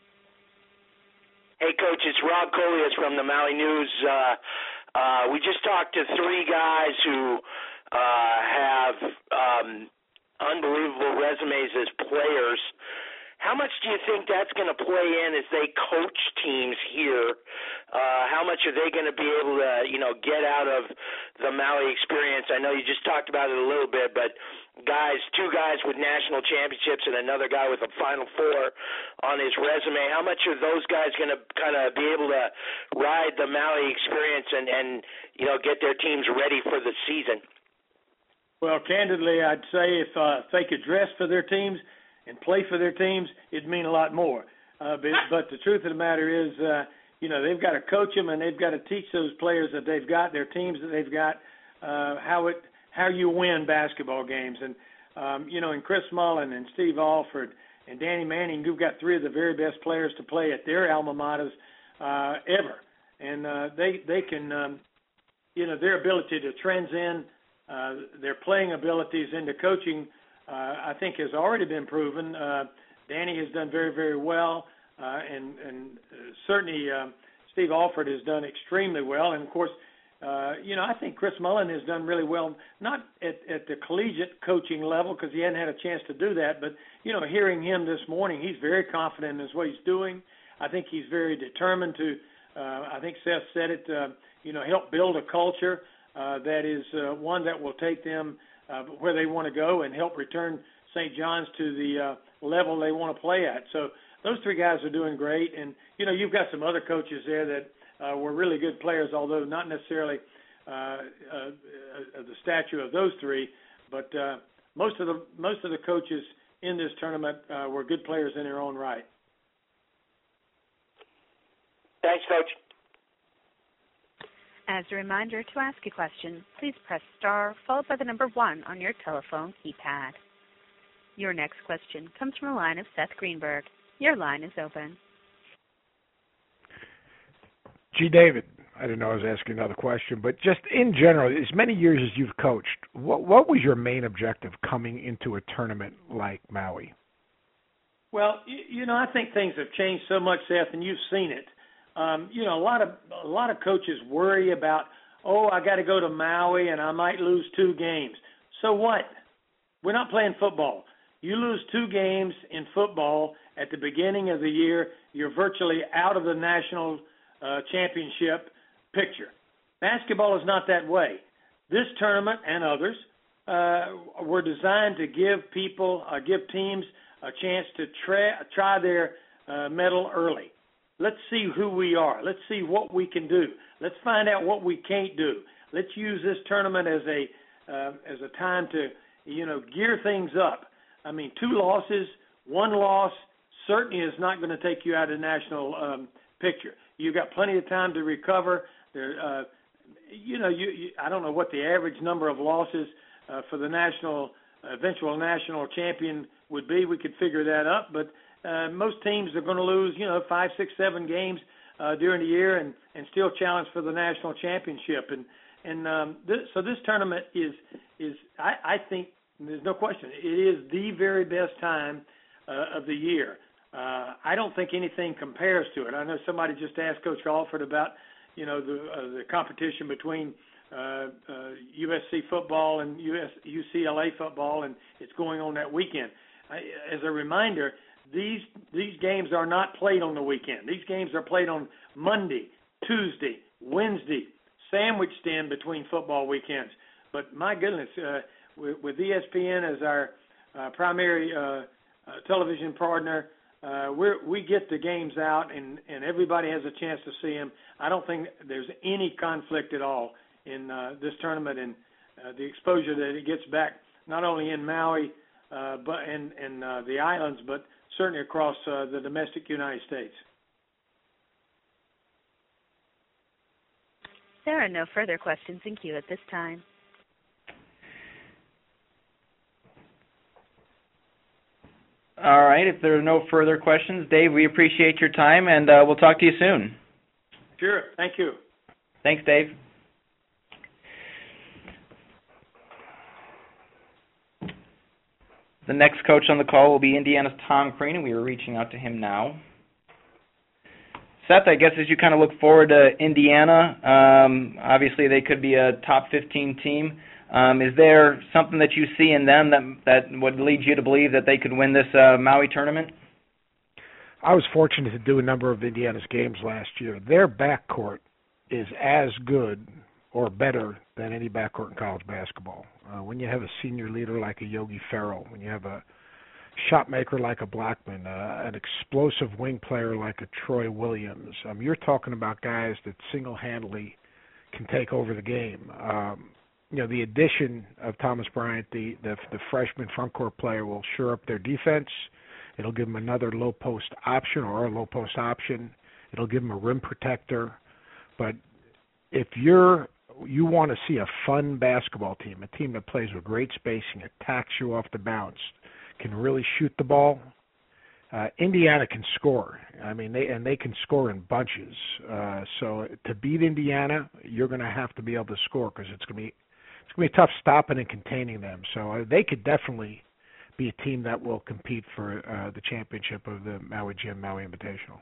Hey, Coach, it's Rob Colias from the Maui News. Uh, uh, we just talked to three guys who uh, have um, unbelievable resumes as players. How much do you think that's going to play in as they coach teams here? Uh, how much are they going to be able to, you know, get out of the Maui experience? I know you just talked about it a little bit, but guys, two guys with national championships and another guy with a Final Four on his resume. How much are those guys going to kind of be able to ride the Maui experience and, and, you know, get their teams ready for the season? Well, candidly, I'd say if, uh, if they could dress for their teams and play for their teams, it'd mean a lot more. Uh, but, but the truth of the matter is, uh, you know, they've got to coach them and they've got to teach those players that they've got, their teams that they've got, uh, how it how you win basketball games. And, um, you know, and Chris Mullin and Steve Alford and Danny Manning, you've got three of the very best players to play at their alma maters uh, ever. And uh, they, they can, um, you know, their ability to transcend uh, their playing abilities into coaching, Uh, I think has already been proven. Uh, Danny has done very, very well, uh, and, and uh, certainly uh, Steve Alford has done extremely well. And, of course, uh, you know, I think Chris Mullin has done really well, not at, at the collegiate coaching level because he hadn't had a chance to do that, but, you know, hearing him this morning, he's very confident in what he's doing. I think he's very determined to, uh, I think Seth said it, uh, you know, help build a culture uh, that is uh, one that will take them Uh, where they want to go and help return Saint John's to the uh, level they want to play at. So those three guys are doing great. And, you know, you've got some other coaches there that uh, were really good players, although not necessarily uh, uh, uh, the stature of those three. But uh, most of the most of the coaches in this tournament uh, were good players in their own right. Thanks, Coach. As a reminder, to ask a question, please press star followed by the number one on your telephone keypad. Your next question comes from the line of Seth Greenberg. Your line is open. Gee, David, I didn't know I was asking another question, but just in general, as many years as you've coached, what, what was your main objective coming into a tournament like Maui? Well, you, you know, I think things have changed so much, Seth, and you've seen it. Um, you know, a lot of a lot of coaches worry about, oh, I got to go to Maui and I might lose two games. So what? We're not playing football. You lose two games in football at the beginning of the year, you're virtually out of the national uh, championship picture. Basketball is not that way. This tournament and others uh, were designed to give people, uh, give teams a chance to try, try their uh, mettle early. Let's see who we are. Let's see what we can do. Let's find out what we can't do. Let's use this tournament as a uh, as a time to, you know, gear things up. I mean, two losses, one loss certainly is not going to take you out of the national um, picture. You've got plenty of time to recover. There, uh, you know, you, you I don't know what the average number of losses uh, for the national eventual national champion would be. We could figure that up, but. Uh, most teams are going to lose, you know, five, six, seven games uh, during the year and, and still challenge for the national championship. And and um, this, so this tournament is is I, I think there's no question it is the very best time uh, of the year. Uh, I don't think anything compares to it. I know somebody just asked Coach Alford about, you know, the uh, the competition between uh, uh, U S C football and U S U C L A football, and it's going on that weekend. I, as a reminder. These these games are not played on the weekend. These games are played on Monday, Tuesday, Wednesday, sandwiched in between football weekends. But my goodness, uh, with, with E S P N as our uh, primary uh, uh, television partner, uh, we we get the games out and, and everybody has a chance to see them. I don't think there's any conflict at all in uh, this tournament and uh, the exposure that it gets back not only in Maui uh, but and and uh, the islands, but certainly across uh, the domestic United States. There are no further questions in queue at this time. All right. If there are no further questions, Dave, we appreciate your time, and uh, we'll talk to you soon. Sure. Thank you. Thanks, Dave. The next coach on the call will be Indiana's Tom Crean, and we are reaching out to him now. Seth, I guess as you kind of look forward to Indiana, um, obviously they could be a top fifteen team. Um, is there something that you see in them that that would lead you to believe that they could win this uh, Maui tournament? I was fortunate to do a number of Indiana's games last year. Their backcourt is as good or better than any backcourt in college basketball. Uh, when you have a senior leader like a Yogi Ferrell, when you have a shot maker like a Blackman, uh, an explosive wing player like a Troy Williams, um, you're talking about guys that single-handedly can take over the game. Um, you know, the addition of Thomas Bryant, the, the the freshman frontcourt player, will shore up their defense. It'll give them another low post option or a low post option. It'll give them a rim protector. But if you're you want to see a fun basketball team, a team that plays with great spacing, attacks you off the bounce, can really shoot the ball, uh, Indiana can score. I mean, they and they can score in bunches. Uh, so to beat Indiana, you're going to have to be able to score because it's going to be it's going to be tough stopping and containing them. So uh, they could definitely be a team that will compete for uh, the championship of the Maui Jim Maui Invitational.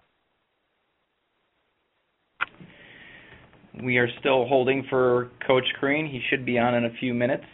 We are still holding for Coach Crean. He should be on in a few minutes.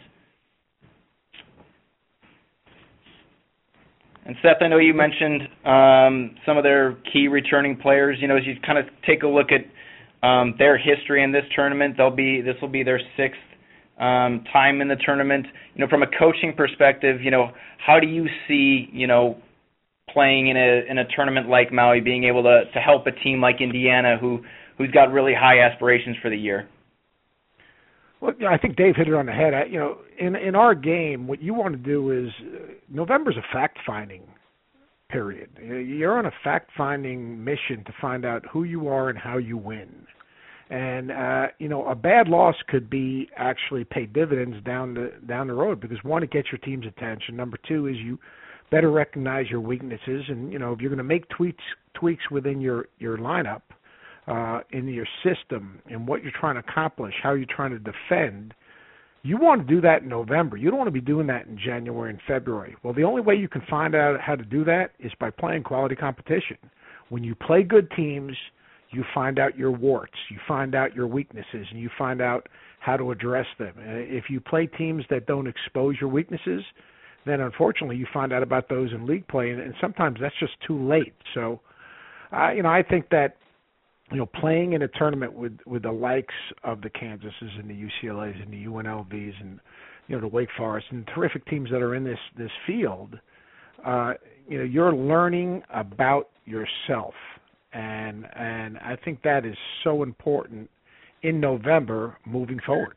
And Seth, I know you mentioned um, some of their key returning players. You know, as you kind of take a look at um, their history in this tournament, they'll be this will be their sixth um, time in the tournament. You know, from a coaching perspective, you know, how do you see, you know, playing in a in a tournament like Maui, being able to to help a team like Indiana who who's got really high aspirations for the year? Well, I think Dave hit it on the head. I, you know, in in our game, what you want to do is uh, November's a fact-finding period. You're on a fact-finding mission to find out who you are and how you win. And uh, you know, a bad loss could be actually pay dividends down the down the road because one, it gets your team's attention. Number two is you better recognize your weaknesses, and you know, if you're going to make tweaks tweaks within your your lineup. Uh, in your system and what you're trying to accomplish, how you're trying to defend, you want to do that in November. You don't want to be doing that in January and February. Well, the only way you can find out how to do that is by playing quality competition. When you play good teams, you find out your warts, you find out your weaknesses, and you find out how to address them. If you play teams that don't expose your weaknesses, then unfortunately you find out about those in league play, and sometimes that's just too late. So, uh, you know, I think that you know, playing in a tournament with, with the likes of the Kansases and the U C L As and the U N L Vs and, you know, the Wake Forest and terrific teams that are in this, this field, uh, you know, you're learning about yourself. And and I think that is so important in November moving forward.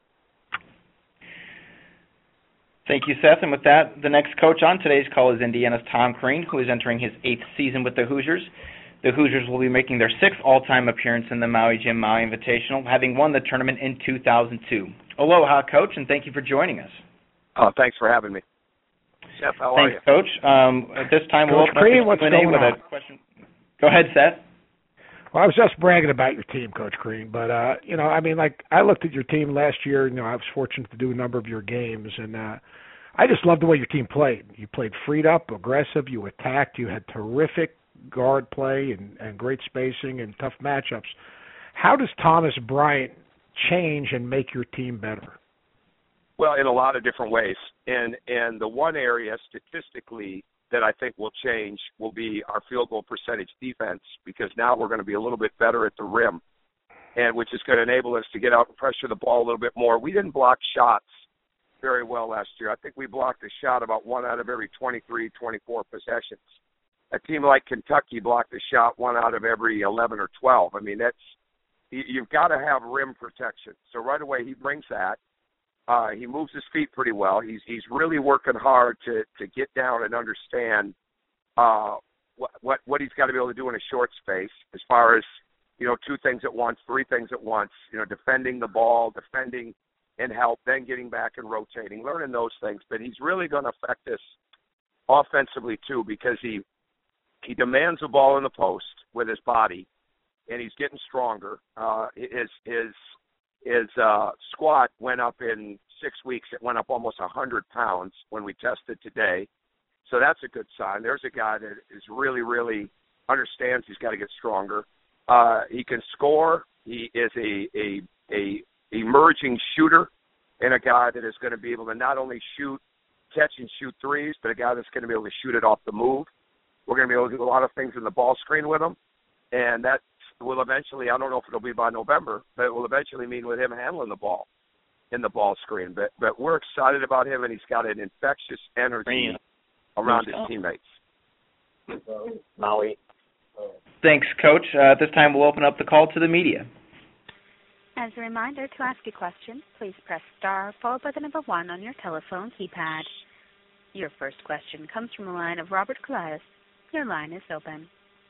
Thank you, Seth. And with that, the next coach on today's call is Indiana's Tom Crean, who is entering his eighth season with the Hoosiers. The Hoosiers will be making their sixth all-time appearance in the Maui Jim Maui Invitational, having won the tournament in two thousand two. Aloha, Coach, and thank you for joining us. Oh, thanks for having me. Seth, how are you? Thanks, Coach. Um, at this time, Coach we'll open Crean, up what's the Q and A going with on? a question. Go ahead, Seth. Well, I was just bragging about your team, Coach Crean, but uh, you know, I mean, like I looked at your team last year. You know, I was fortunate to do a number of your games, and uh, I just loved the way your team played. You played freed up, aggressive. You attacked. You had terrific guard play and, and great spacing and tough matchups. How does Thomas Bryant change and make your team better? Well, in a lot of different ways. And and the one area statistically that I think will change will be our field goal percentage defense, because now we're going to be a little bit better at the rim, and which is going to enable us to get out and pressure the ball a little bit more. We didn't block shots very well last year. I think we blocked a shot about one out of every twenty-three, twenty-four possessions. A team like Kentucky blocked a shot one out of every eleven or twelve. I mean, that's you've got to have rim protection. So right away he brings that. Uh, he moves his feet pretty well. He's he's really working hard to, to get down and understand uh, what, what what he's got to be able to do in a short space, as far as, you know, two things at once, three things at once. You know, defending the ball, defending and help, then getting back and rotating, learning those things. But he's really going to affect us offensively too, because he he demands the ball in the post with his body, and he's getting stronger. Uh, his his his uh, squat went up in six weeks. It went up almost one hundred pounds when we tested today. So that's a good sign. There's a guy that is really, really understands he's got to get stronger. Uh, he can score. He is a, a a emerging shooter, and a guy that is going to be able to not only shoot, catch and shoot threes, but a guy that's going to be able to shoot it off the move. We're going to be able to do a lot of things in the ball screen with him, and that will eventually, I don't know if it'll be by November, but it will eventually mean with him handling the ball in the ball screen. But but we're excited about him, and he's got an infectious energy around his teammates. Maui. Thanks, Coach. Uh, at this time, we'll open up the call to the media. As a reminder, to ask a question, please press star followed by the number one on your telephone keypad. Your first question comes from the line of Robert Colias. Your line is open.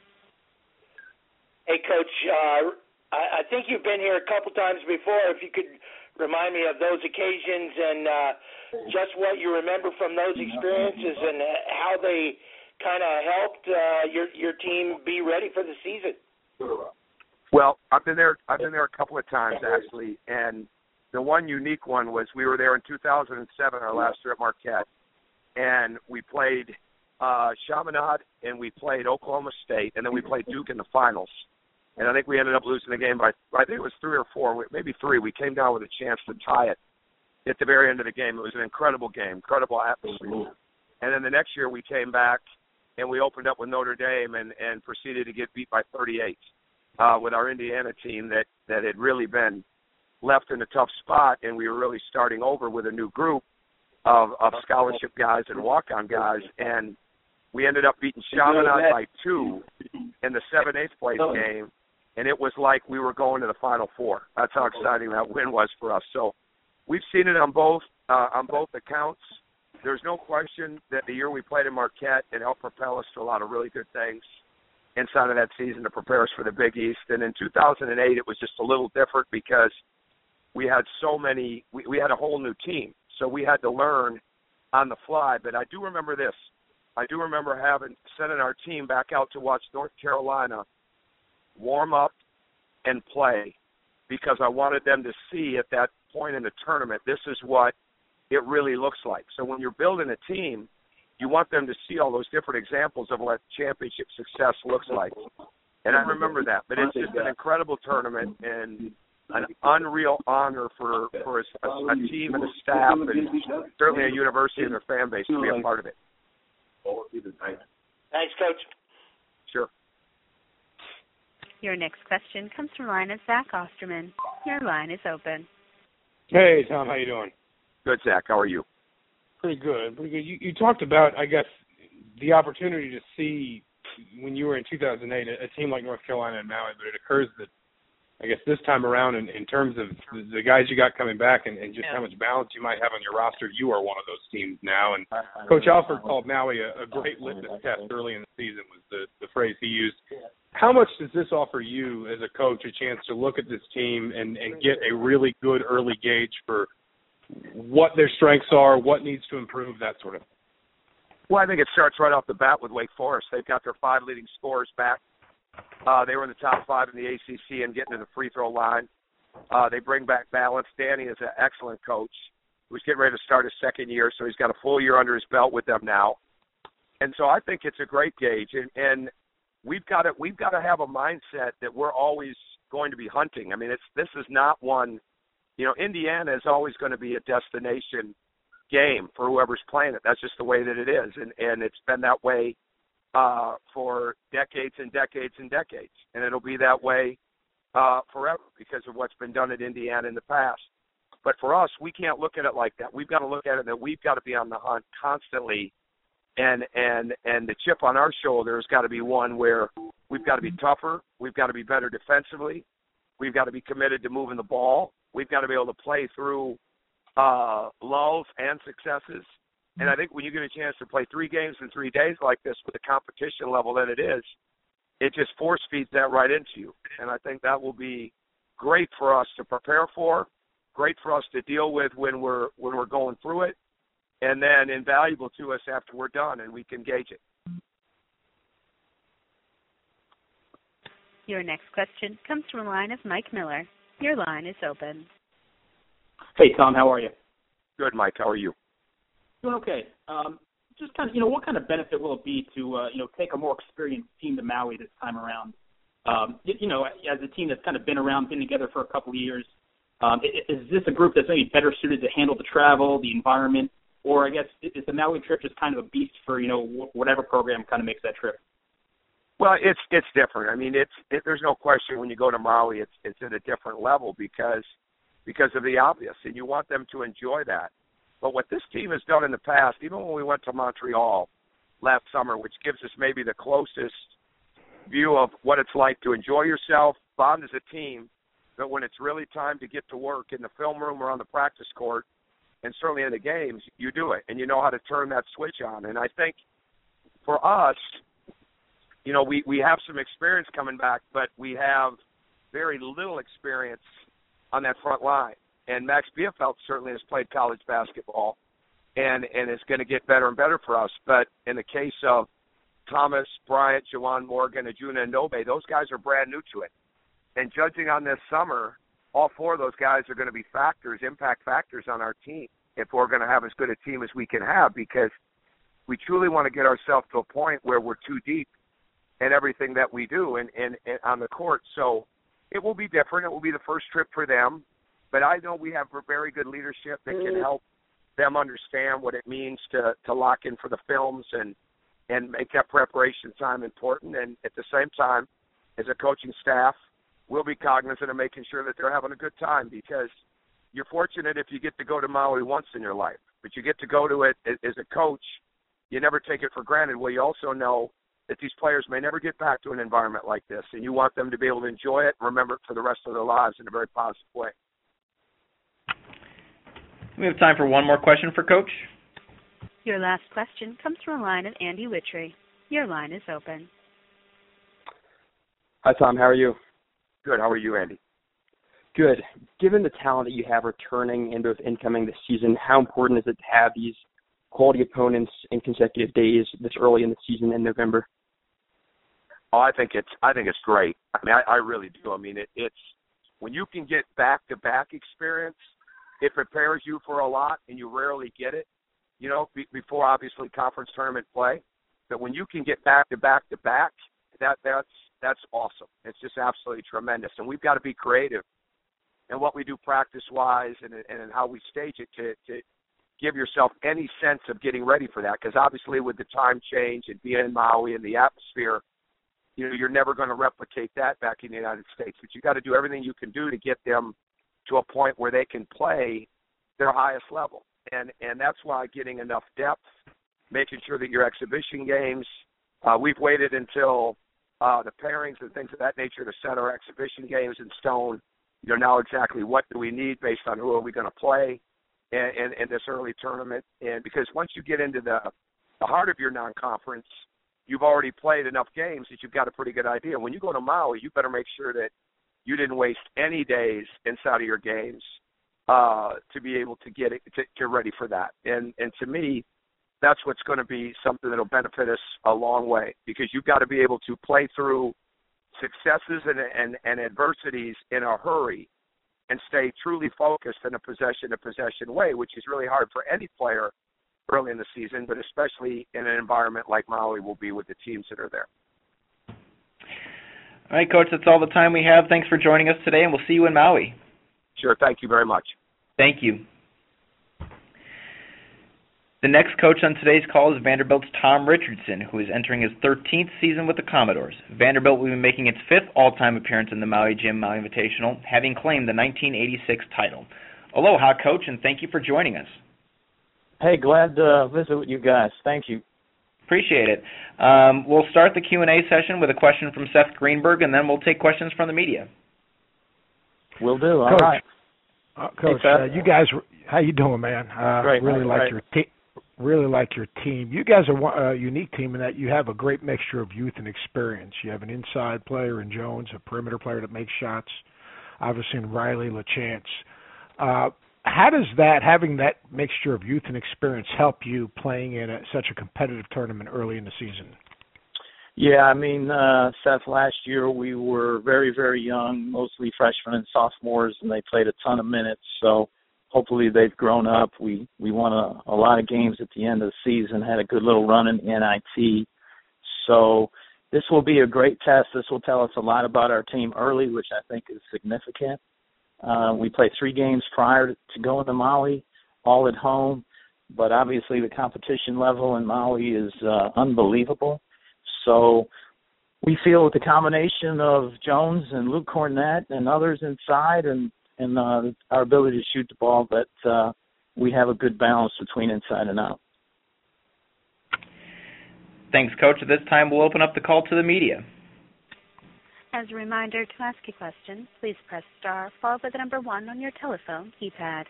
Hey, Coach, uh, I, I think you've been here a couple times before. If you could remind me of those occasions and uh, just what you remember from those experiences and how they kind of helped uh, your your team be ready for the season. Well, I've been there. I've been there a couple of times actually, and the one unique one was we were there in two thousand seven, our last year at Marquette, and we played uh, Chaminade and we played Oklahoma State, and then we played Duke in the finals. And I think we ended up losing the game by, I think it was three or four, maybe three. We came down with a chance to tie it at the very end of the game. It was an incredible game, incredible atmosphere. And then the next year we came back and we opened up with Notre Dame and, and proceeded to get beat by thirty-eight uh, with our Indiana team that, that had really been left in a tough spot, and we were really starting over with a new group of, of scholarship guys and walk-on guys. And we ended up beating Chaminade by two in the seven eighth place game. And it was like we were going to the Final Four. That's how exciting that win was for us. So we've seen it on both uh, on both accounts. There's no question that the year we played in Marquette, it helped propel us to a lot of really good things inside of that season to prepare us for the Big East. And in two thousand eight, it was just a little different because we had so many we, – we had a whole new team. So we had to learn on the fly. But I do remember this. I do remember having sending our team back out to watch North Carolina warm up and play because I wanted them to see at that point in the tournament, this is what it really looks like. So when you're building a team, you want them to see all those different examples of what championship success looks like. And I remember that. But it's just an incredible tournament and an unreal honor for, for a, a team and a staff and certainly a university and their fan base to be a part of it. Thanks, Coach. Sure. Your next question comes from the line of Zach Osterman. Your line is open. Hey, Tom, how you doing? Good, Zach. How are you? Pretty good. Pretty good. You, you talked about, I guess, the opportunity to see when you were in two thousand eight a, a team like North Carolina and Maui, but it occurs that, I guess, this time around in, in terms of the guys you got coming back and, and just yeah. how much balance you might have on your roster, you are one of those teams now. And Coach Alford called Maui a, a great litmus test early in the season was the, the phrase he used. How much does this offer you as a coach a chance to look at this team and, and get a really good early gauge for what their strengths are, what needs to improve, that sort of thing? Well, I think it starts right off the bat with Wake Forest. They've got their five leading scorers back. Uh, they were in the top five in the A C C and getting to the free throw line. Uh, they bring back balance. Danny is an excellent coach who's getting ready to start his second year, so he's got a full year under his belt with them now. And so I think it's a great gauge. And, and we've got to we've got to have a mindset that we're always going to be hunting. I mean, it's this is not one. You know, Indiana is always going to be a destination game for whoever's playing it. That's just the way that it is, and and it's been that way uh, for decades and decades and decades, and it'll be that way uh, forever because of what's been done at Indiana in the past. But for us, we can't look at it like that. We've got to look at it that we've got to be on the hunt constantly, and and and the chip on our shoulder has got to be one where we've got to be tougher, we've got to be better defensively, we've got to be committed to moving the ball, we've got to be able to play through uh, lulls and successes. And I think when you get a chance to play three games in three days like this with the competition level that it is, it just force feeds that right into you. And I think that will be great for us to prepare for, great for us to deal with when we're when we're going through it. and then invaluable to us after we're done and we can gauge it. Your next question comes from the line of Mike Miller. Your line is open. Hey, Tom, how are you? Good, Mike. How are you? Doing okay. Um, just kind of, you know, what kind of benefit will it be to, uh, you know, take a more experienced team to Maui this time around? Um, you, you know, as a team that's kind of been around, been together for a couple of years, um, is this a group that's maybe better suited to handle the travel, the environment, or I guess is the Maui trip just kind of a beast for, you know, whatever program kind of makes that trip? Well, it's it's different. I mean, it's it, there's no question when you go to Maui, it's it's at a different level because because of the obvious, and you want them to enjoy that. But what this team has done in the past, even when we went to Montreal last summer, which gives us maybe the closest view of what it's like to enjoy yourself, bond as a team, but when it's really time to get to work in the film room or on the practice court, and certainly in the games, you do it, and you know how to turn that switch on. And I think for us, you know, we, we have some experience coming back, but we have very little experience on that front line. And Max Bielfeldt certainly has played college basketball and, and is going to get better and better for us. But in the case of Thomas, Bryant, Juwan Morgan, Ajuna, and Nobe, those guys are brand new to it. And judging on this summer, all four of those guys are going to be factors, impact factors on our team if we're going to have as good a team as we can have, because we truly want to get ourselves to a point where we're too deep in everything that we do and, and, and on the court. So it will be different. It will be the first trip for them. But I know we have a very good leadership that can help them understand what it means to, to lock in for the films and, and make that preparation time important. And at the same time, as a coaching staff, we'll be cognizant of making sure that they're having a good time, because you're fortunate if you get to go to Maui once in your life. But you get to go to it as a coach, you never take it for granted. Well, you also know that these players may never get back to an environment like this, and you want them to be able to enjoy it and remember it for the rest of their lives in a very positive way. We have time for one more question for Coach. Your last question comes from the line of Andy Wittry. Your line is open. Hi, Tom. How are you? Good. How are you, Andy? Good. Given the talent that you have returning and both incoming this season, how important is it to have these quality opponents in consecutive days this early in the season in November? Oh, I think it's I think it's great. I mean, I, I really do. I mean, it, it's when you can get back-to-back experience, it prepares you for a lot, and you rarely get it, you know, be, before obviously conference tournament play. But when you can get back-to-back-to-back, that that's that's awesome. It's just absolutely tremendous, and we've got to be creative in what we do practice-wise and and how we stage it to to give yourself any sense of getting ready for that, because obviously with the time change and being in Maui and the atmosphere, you know, you're never going to replicate that back in the United States. But you got to do everything you can do to get them to a point where they can play their highest level. And and that's why getting enough depth, making sure that your exhibition games, uh, we've waited until uh, the pairings and things of that nature to set our exhibition games in stone. You know, now exactly what do we need based on who are we going to play in, in, in this early tournament. And because once you get into the, the heart of your non-conference, you've already played enough games that you've got a pretty good idea. When you go to Maui, you better make sure that you didn't waste any days inside of your games uh, to be able to get it, to get ready for that. And and to me, that's what's going to be something that will benefit us a long way, because you've got to be able to play through successes and, and, and adversities in a hurry and stay truly focused in a possession-to-possession way, which is really hard for any player early in the season, but especially in an environment like Maui will be with the teams that are there. All right, Coach, that's all the time we have. Thanks for joining us today, and we'll see you in Maui. Sure, thank you very much. Thank you. The next coach on today's call is Vanderbilt's Tom Richardson, who is entering his thirteenth season with the Commodores. Vanderbilt will be making its fifth all-time appearance in the Maui Jim Maui Invitational, having claimed the nineteen eighty-six title. Aloha, Coach, and thank you for joining us. Hey, glad to visit with you guys. Thank you. Appreciate it. Um, we'll start the Q and A session with a question from Seth Greenberg, and then we'll take questions from the media. Will do. All Coach, right. Uh, Coach, hey, uh, you guys, how you doing, man? Uh, Great. Really man. like Great. your team. Really like your team. You guys are a unique team in that you have a great mixture of youth and experience. You have an inside player in Jones, a perimeter player that makes shots, obviously in Riley LaChance. Uh, how does that, having that mixture of youth and experience, help you playing in a, such a competitive tournament early in the season? Yeah, I mean, uh, Seth, last year we were very, very young, mostly freshmen and sophomores, and they played a ton of minutes. So hopefully they've grown up. We we won a, a lot of games at the end of the season, had a good little run in N I T. So this will be a great test. This will tell us a lot about our team early, which I think is significant. Uh, we played three games prior to, to going to Maui, all at home. But obviously the competition level in Maui is uh, unbelievable. So we feel with the combination of Jones and Luke Cornett and others inside and, and uh, our ability to shoot the ball that uh, we have a good balance between inside and out. Thanks, Coach. At this time, we'll open up the call to the media. As a reminder, to ask a question, please press star followed by the number one on your telephone keypad.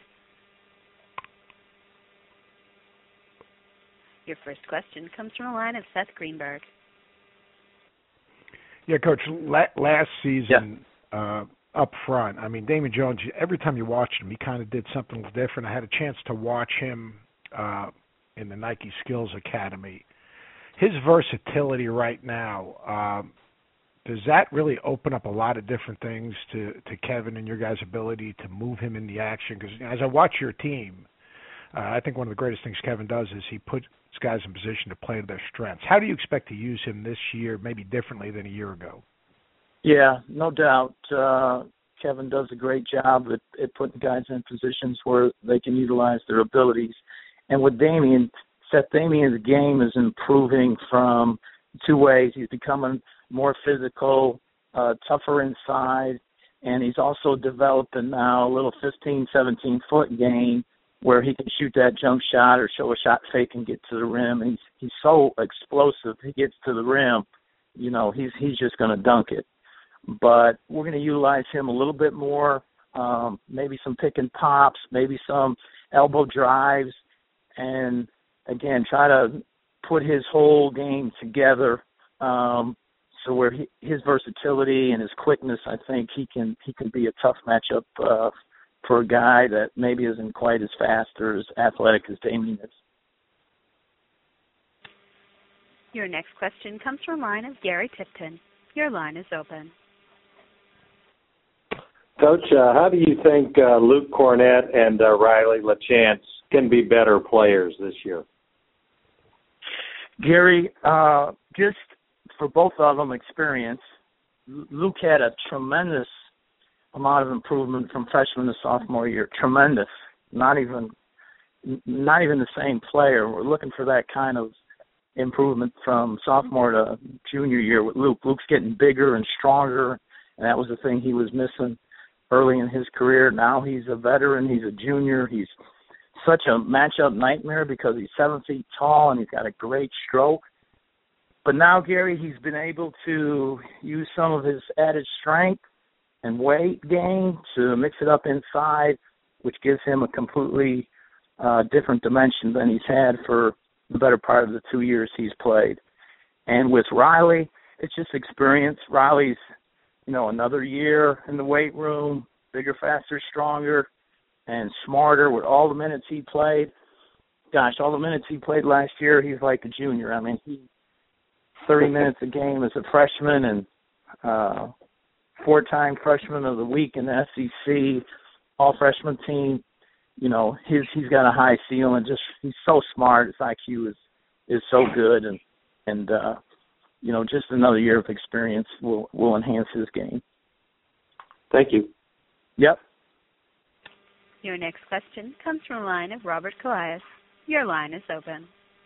Your first question comes from the line of Seth Greenberg. Yeah, Coach, la- last season yeah. uh, up front, I mean, Damon Jones, every time you watched him, he kind of did something different. I had a chance to watch him uh, in the Nike Skills Academy. His versatility right now, um, does that really open up a lot of different things to, to Kevin and your guys' ability to move him in the action? Because as I watch your team, uh, I think one of the greatest things Kevin does is he puts guys in position to play to their strengths. How do you expect to use him this year, maybe differently than a year ago? Yeah, no doubt. Uh, Kevin does a great job at, at putting guys in positions where they can utilize their abilities. And with Damian, Seth Damian's game is improving from two ways. He's becoming more physical, uh, tougher inside, and he's also developing now a little fifteen, seventeen-foot game where he can shoot that jump shot or show a shot fake and get to the rim. And he's he's so explosive. He gets to the rim, you know, he's he's just going to dunk it. But we're going to utilize him a little bit more, um, maybe some pick and pops, maybe some elbow drives, and, again, try to put his whole game together um, so where he, his versatility and his quickness, I think he can he can be a tough matchup uh for a guy that maybe isn't quite as fast or as athletic as Damian is. Your next question comes from a line of Gary Tipton. Your line is open. Coach, uh, how do you think uh, Luke Cornett and uh, Riley LaChance can be better players this year? Gary, uh, just for both of them experience, Luke had a tremendous amount of improvement from freshman to sophomore year. Tremendous. Not even not even the same player. We're looking for that kind of improvement from sophomore to junior year with Luke. Luke's getting bigger and stronger, and that was the thing he was missing early in his career. Now he's a veteran. He's a junior. He's such a matchup nightmare because he's seven feet tall and he's got a great stroke. But now, Gary, he's been able to use some of his added strength and weight gain to mix it up inside, which gives him a completely uh, different dimension than he's had for the better part of the two years he's played. And with Riley, it's just experience. Riley's, you know, another year in the weight room, bigger, faster, stronger, and smarter with all the minutes he played. Gosh, all the minutes he played last year, he's like a junior. I mean, he thirty minutes a game as a freshman and uh, four-time freshman of the week in the S E C, all-freshman team. You know, his he's got a high ceiling. Just he's so smart. His I Q is is so good, and and uh, you know, just another year of experience will will enhance his game. Thank you. Yep. Your next question comes from the line of Robert Colias. Your line is open.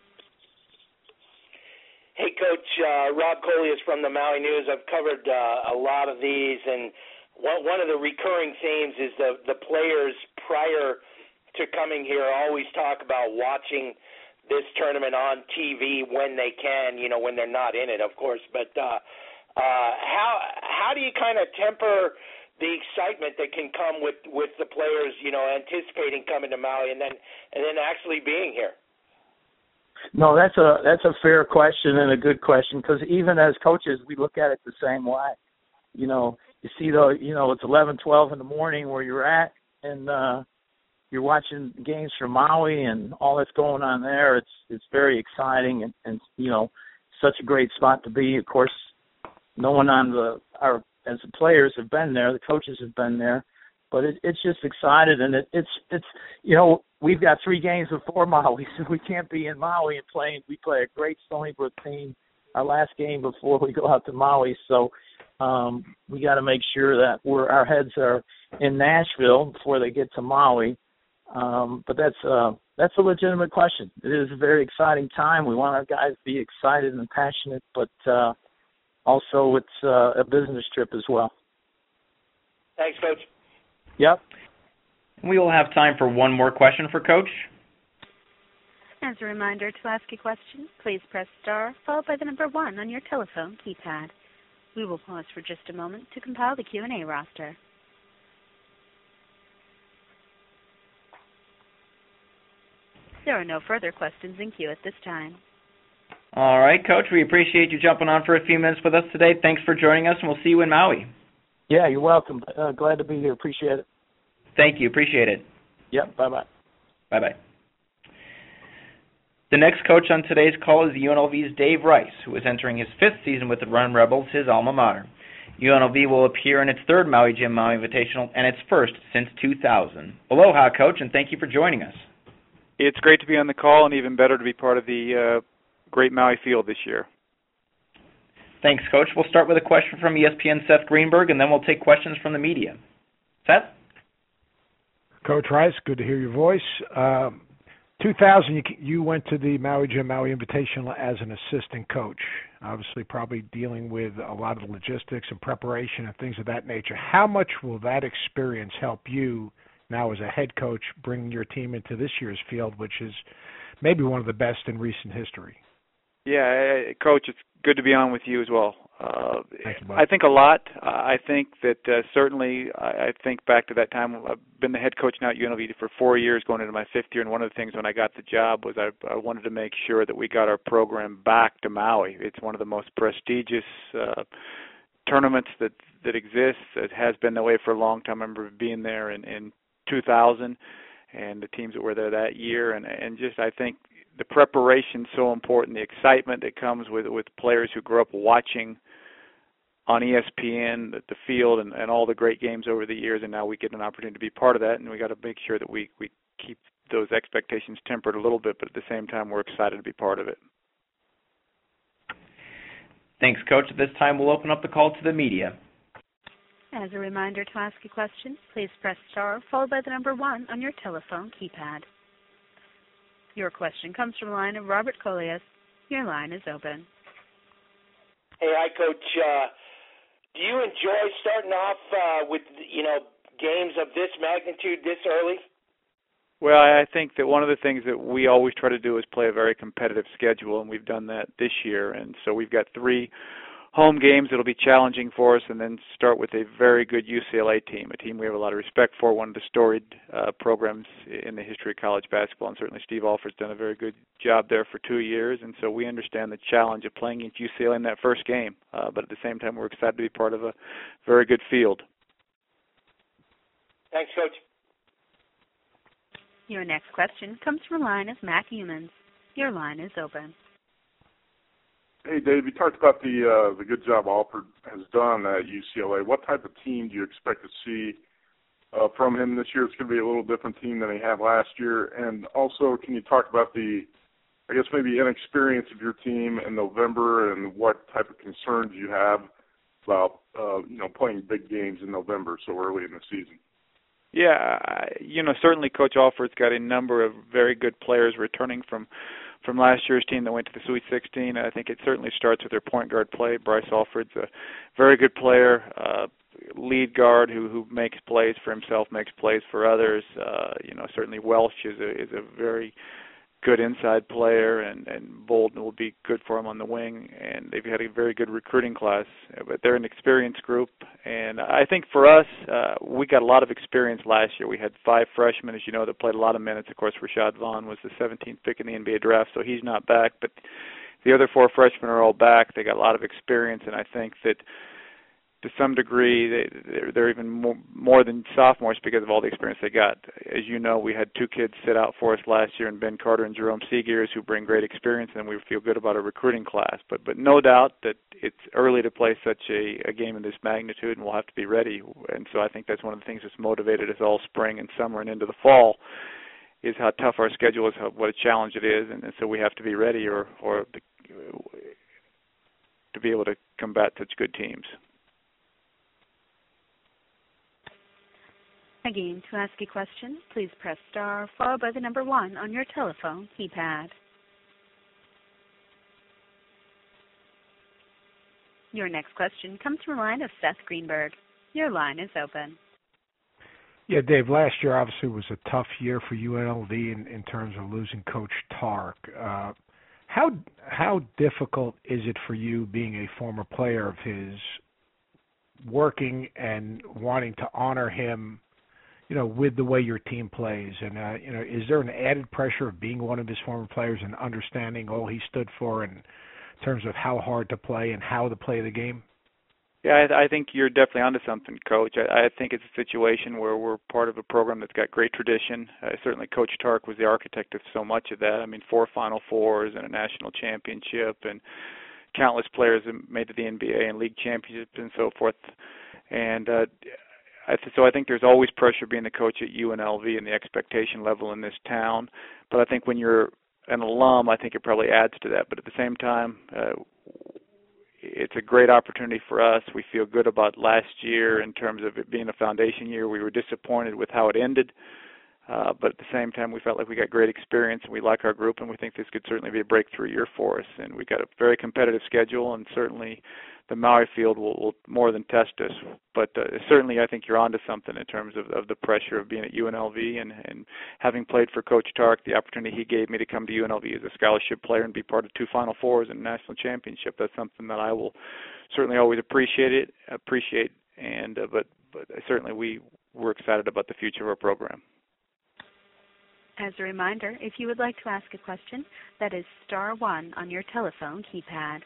Hey, Coach. Uh, Rob Colias from the Maui News. I've covered uh, a lot of these, and one, one of the recurring themes is the, the players prior to coming here always talk about watching this tournament on T V when they can, you know, when they're not in it, of course. But uh, uh, how how do you kind of temper the excitement that can come with, with the players, you know, anticipating coming to Maui and then and then actually being here? No, that's a that's a fair question and a good question because even as coaches, we look at it the same way. You know, you see the you know it's eleven, twelve in the morning where you're at, and uh, you're watching games from Maui and all that's going on there. It's it's very exciting and, and you know, such a great spot to be. Of course, no one on the our as the players have been there, the coaches have been there, but it, it's just excited and it, it's it's you know, we've got three games before Maui, so we can't be in Maui and playing. We play a great Stony Brook team our last game before we go out to Maui, so um, we got to make sure that we're our heads are in Nashville before they get to Maui. Um, but that's uh, that's a legitimate question. It is a very exciting time. We want our guys to be excited and passionate, but uh, also it's uh, a business trip as well. Thanks, Coach. Yep. We will have time for one more question for Coach. As a reminder, to ask a question, please press star followed by the number one on your telephone keypad. We will pause for just a moment to compile the Q and A roster. There are no further questions in queue at this time. All right, Coach, we appreciate you jumping on for a few minutes with us today. Thanks for joining us, and we'll see you in Maui. Yeah, you're welcome. Uh, glad to be here. Appreciate it. Thank you. Appreciate it. Yep, bye-bye. Bye-bye. The next coach on today's call is U N L V's Dave Rice, who is entering his fifth season with the Run Rebels, his alma mater. U N L V will appear in its third Maui Jim Maui Invitational and its first since two thousand. Aloha, Coach, and thank you for joining us. It's great to be on the call and even better to be part of the uh, great Maui field this year. Thanks, Coach. We'll start with a question from E S P N's Seth Greenberg, and then we'll take questions from the media. Seth? Coach Rice, good to hear your voice. Um, two thousand, you, you went to the Maui Jim Maui Invitational as an assistant coach, obviously probably dealing with a lot of the logistics and preparation and things of that nature. How much will that experience help you now as a head coach bringing your team into this year's field, which is maybe one of the best in recent history? Yeah, Coach, it's good to be on with you as well. Uh, Thank you, bud. I think a lot. Uh, I think that uh, certainly, I, I think back to that time, I've been the head coach now at U N L V for four years, going into my fifth year, and one of the things when I got the job was I, I wanted to make sure that we got our program back to Maui. It's one of the most prestigious uh, tournaments that, that exists. It has been that way for a long time. I remember being there in, in two thousand and the teams that were there that year, and, and just I think the preparation's so important, the excitement that comes with with players who grew up watching on E S P N, the, the field, and, and all the great games over the years, and now we get an opportunity to be part of that, and we got to make sure that we, we keep those expectations tempered a little bit, but at the same time, we're excited to be part of it. Thanks, Coach. At this time, we'll open up the call to the media. As a reminder, to ask a question, please press star followed by the number one on your telephone keypad. Your question comes from the line of Robert Colias. Your line is open. Hey, hi, Coach. Uh, do you enjoy starting off uh, with, you know, games of this magnitude this early? Well, I think that one of the things that we always try to do is play a very competitive schedule, and we've done that this year. And so we've got three home games that'll be challenging for us, and then start with a very good U C L A team, a team we have a lot of respect for, one of the storied uh, programs in the history of college basketball, and certainly Steve Alford's done a very good job there for two years, and so we understand the challenge of playing against U C L A in that first game, uh, but at the same time we're excited to be part of a very good field. Thanks, Coach. Your next question comes from the line of Matt Humans. Your line is open. Hey, Dave, you talked about the uh, the good job Alford has done at U C L A. What type of team do you expect to see uh, from him this year? It's going to be a little different team than he had last year. And also, can you talk about the, I guess, maybe inexperience of your team in November and what type of concerns you have about, uh, you know, playing big games in November so early in the season? Yeah, you know, certainly Coach Alford's got a number of very good players returning from from last year's team that went to the Sweet sixteen. I think it certainly starts with their point guard play. Bryce Alford's a very good player, uh, lead guard who who makes plays for himself, makes plays for others. Uh, you know, certainly Welsh is a is a very good inside player, and, and Bolden will be good for him on the wing, and they've had a very good recruiting class, but they're an experienced group, and I think for us, uh, we got a lot of experience last year. We had five freshmen, as you know, that played a lot of minutes. Of course, Rashad Vaughn was the seventeenth pick in the N B A draft, so he's not back, but the other four freshmen are all back. They got a lot of experience, and I think that to some degree, they, they're, they're even more, more than sophomores because of all the experience they got. As you know, we had two kids sit out for us last year, in Ben Carter and Jerome Seegears, who bring great experience, and we feel good about our recruiting class. But but no doubt that it's early to play such a, a game of this magnitude, and we'll have to be ready. And so I think that's one of the things that's motivated us all spring and summer and into the fall, is how tough our schedule is, how, what a challenge it is, and, and so we have to be ready or or the, to be able to combat such good teams. Again, to ask a question, please press star followed by the number one on your telephone keypad. Your next question comes from the line of Seth Greenberg. Your line is open. Yeah, Dave, last year obviously was a tough year for U N L V in, in terms of losing Coach Tark. Uh, how how difficult is it for you, being a former player of his, working and wanting to honor him, you know, with the way your team plays? And, uh, you know, is there an added pressure of being one of his former players and understanding all he stood for in terms of how hard to play and how to play the game? Yeah, I, I think you're definitely onto something, Coach. I, I think it's a situation where we're part of a program that's got great tradition. Uh, certainly Coach Tark was the architect of so much of that. I mean, four Final Fours and a national championship, and countless players have made it to the N B A and league championships and so forth. And uh, I th- so I think there's always pressure being the coach at U N L V and the expectation level in this town. But I think when you're an alum, I think it probably adds to that. But at the same time, uh, it's a great opportunity for us. We feel good about last year in terms of it being a foundation year. We were disappointed with how it ended. Uh, but at the same time, we felt like we got great experience, and we like our group, and we think this could certainly be a breakthrough year for us. And we've got a very competitive schedule, and certainly the Maui field will, will more than test us. But uh, certainly I think you're onto something in terms of, of the pressure of being at U N L V and, and having played for Coach Tark, the opportunity he gave me to come to U N L V as a scholarship player and be part of two Final Fours and a national championship. That's something that I will certainly always appreciate it, appreciate. And uh, but but certainly we we're excited about the future of our program. As a reminder, if you would like to ask a question, that is star one on your telephone keypad.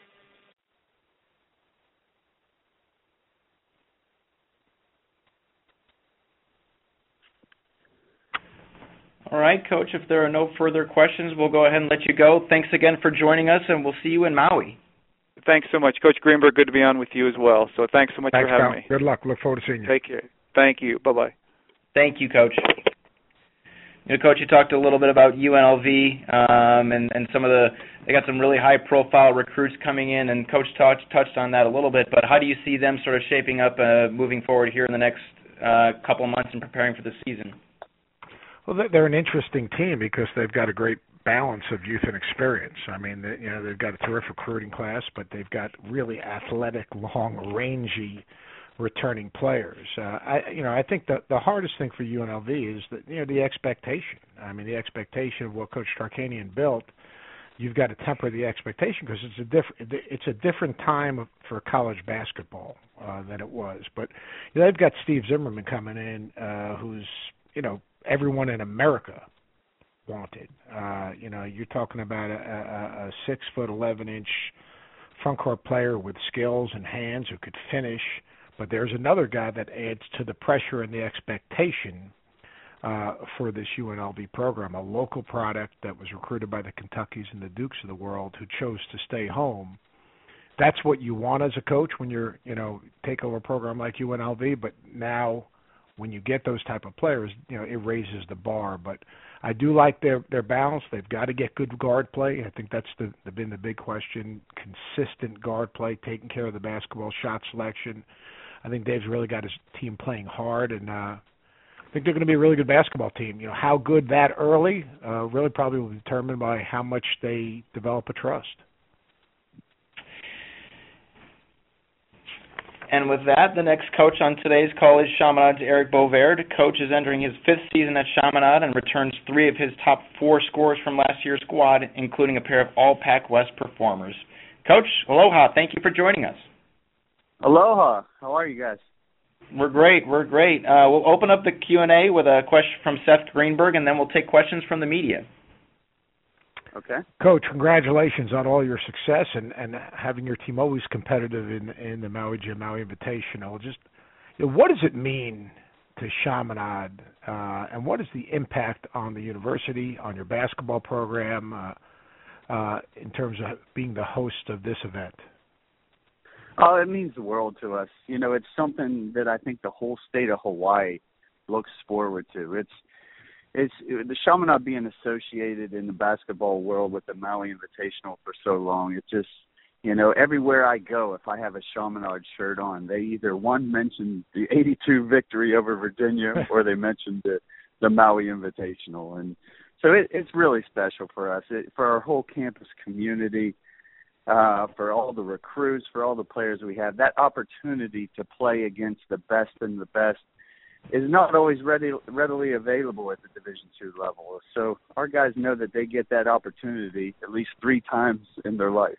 All right, Coach, if there are no further questions, we'll go ahead and let you go. Thanks again for joining us, and we'll see you in Maui. Thanks so much. Coach Greenberg, good to be on with you as well. So thanks so much thanks, for having Cal. me. Good luck. Look forward to seeing you. Take care. Thank you. Bye-bye. Thank you, Coach. You know, Coach, you talked a little bit about U N L V um, and, and some of the – they got some really high-profile recruits coming in, and Coach touched, touched on that a little bit. But how do you see them sort of shaping up uh, moving forward here in the next uh, couple of months and preparing for the season? Well, they're an interesting team because they've got a great balance of youth and experience. I mean, they, you know, they've got a terrific recruiting class, but they've got really athletic, long, rangy returning players. Uh, I, you know, I think the the hardest thing for U N L V is that you know the expectation. I mean, the expectation of what Coach Tarkanian built. You've got to temper the expectation because it's a different it's a different time for college basketball uh, than it was. But you know, they've got Steve Zimmerman coming in, uh, who's you know. everyone in America wanted. Uh, you know, you're talking about a, a, a six foot eleven inch front court player with skills and hands who could finish. But there's another guy that adds to the pressure and the expectation uh, for this U N L V program. A local product that was recruited by the Kentuckys and the Dukes of the world who chose to stay home. That's what you want as a coach when you're, you know, take over a program like U N L V. But now, when you get those type of players, you know, it raises the bar. But I do like their their balance. They've got to get good guard play. I think that's the, the been the big question. Consistent guard play, taking care of the basketball, shot selection. I think Dave's really got his team playing hard, and uh, I think they're going to be a really good basketball team. You know, how good that early uh, really probably will be determined by how much they develop a trust. And with that, the next coach on today's call is Chaminade's Eric Bovaird. Coach is entering his fifth season at Chaminade and returns three of his top four scores from last year's squad, including a pair of All-Pac West performers. Coach, aloha. Thank you for joining us. Aloha. How are you guys? We're great. We're great. Uh, we'll open up the Q and A with a question from Seth Greenberg, and then we'll take questions from the media. Okay. Coach, congratulations on all your success and, and having your team always competitive in in the Maui Jim Maui Invitational. Just you know, what does it mean to Chaminade, uh, and what is the impact on the university, on your basketball program, uh, uh, in terms of being the host of this event? Oh, it means the world to us. You know, it's something that I think the whole state of Hawaii looks forward to. It's It's the Chaminade being associated in the basketball world with the Maui Invitational for so long. It just, you know, everywhere I go, if I have a Chaminade shirt on, they either one mention the eighty-two victory over Virginia or they mention the the Maui Invitational, and so it, it's really special for us, it, for our whole campus community, uh, for all the recruits, for all the players we have. That opportunity to play against the best and the best is not always ready, readily available at the Division two level. So our guys know that they get that opportunity at least three times in their life.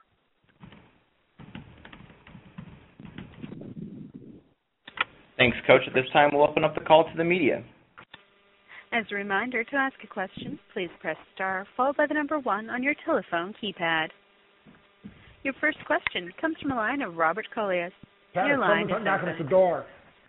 Thanks, Coach. At this time, we'll open up the call to the media. As a reminder, to ask a question, please press star followed by the number one on your telephone keypad. Your first question comes from the line of Robert Collias. Your line is knocking at open. the door.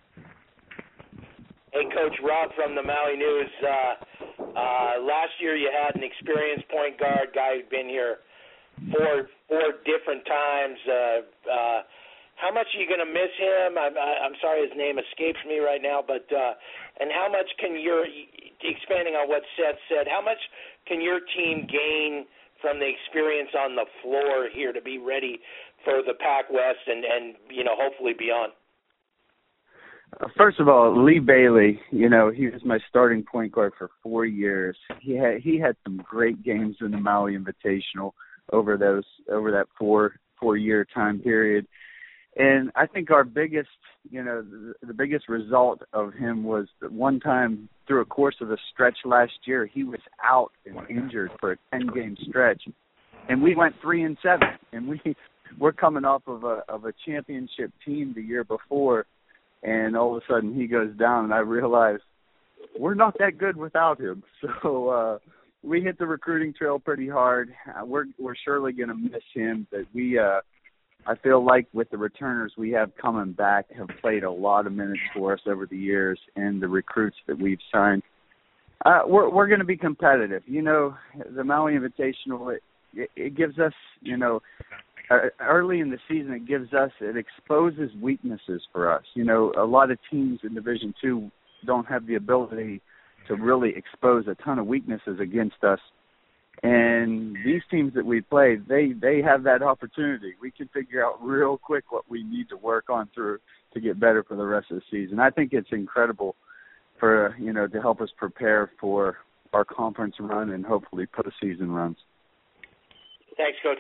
Hey, Coach Rob from the Maui News. Uh, uh, last year you had an experienced point guard, guy who'd been here four four different times. Uh, uh, how much are you going to miss him? I'm, I'm sorry his name escapes me right now, but uh, and how much can your, expanding on what Seth said, how much can your team gain from the experience on the floor here to be ready for the Pac West and, and you know, hopefully beyond? First of all, Lee Bailey, you know, he was my starting point guard for four years. He had he had some great games in the Maui Invitational over those over that four four year time period. And I think our biggest, you know, the, the biggest result of him was that one time through a course of a stretch last year, he was out and injured for a ten game stretch, and we went three and seven, and we we're coming off of a of a championship team the year before. And all of a sudden he goes down, and I realize we're not that good without him. So uh, we hit the recruiting trail pretty hard. Uh, we're we're surely going to miss him, but we uh, I feel like with the returners we have coming back have played a lot of minutes for us over the years, and the recruits that we've signed. Uh, we're we're going to be competitive. You know, the Maui Invitational, it, it, it gives us, you know, early in the season, it gives us, it exposes weaknesses for us. You know, a lot of teams in Division two don't have the ability to really expose a ton of weaknesses against us. And these teams that we play, they, they have that opportunity. We can figure out real quick what we need to work on through to get better for the rest of the season. I think it's incredible for, you know, to help us prepare for our conference run and hopefully postseason runs. Thanks, Coach.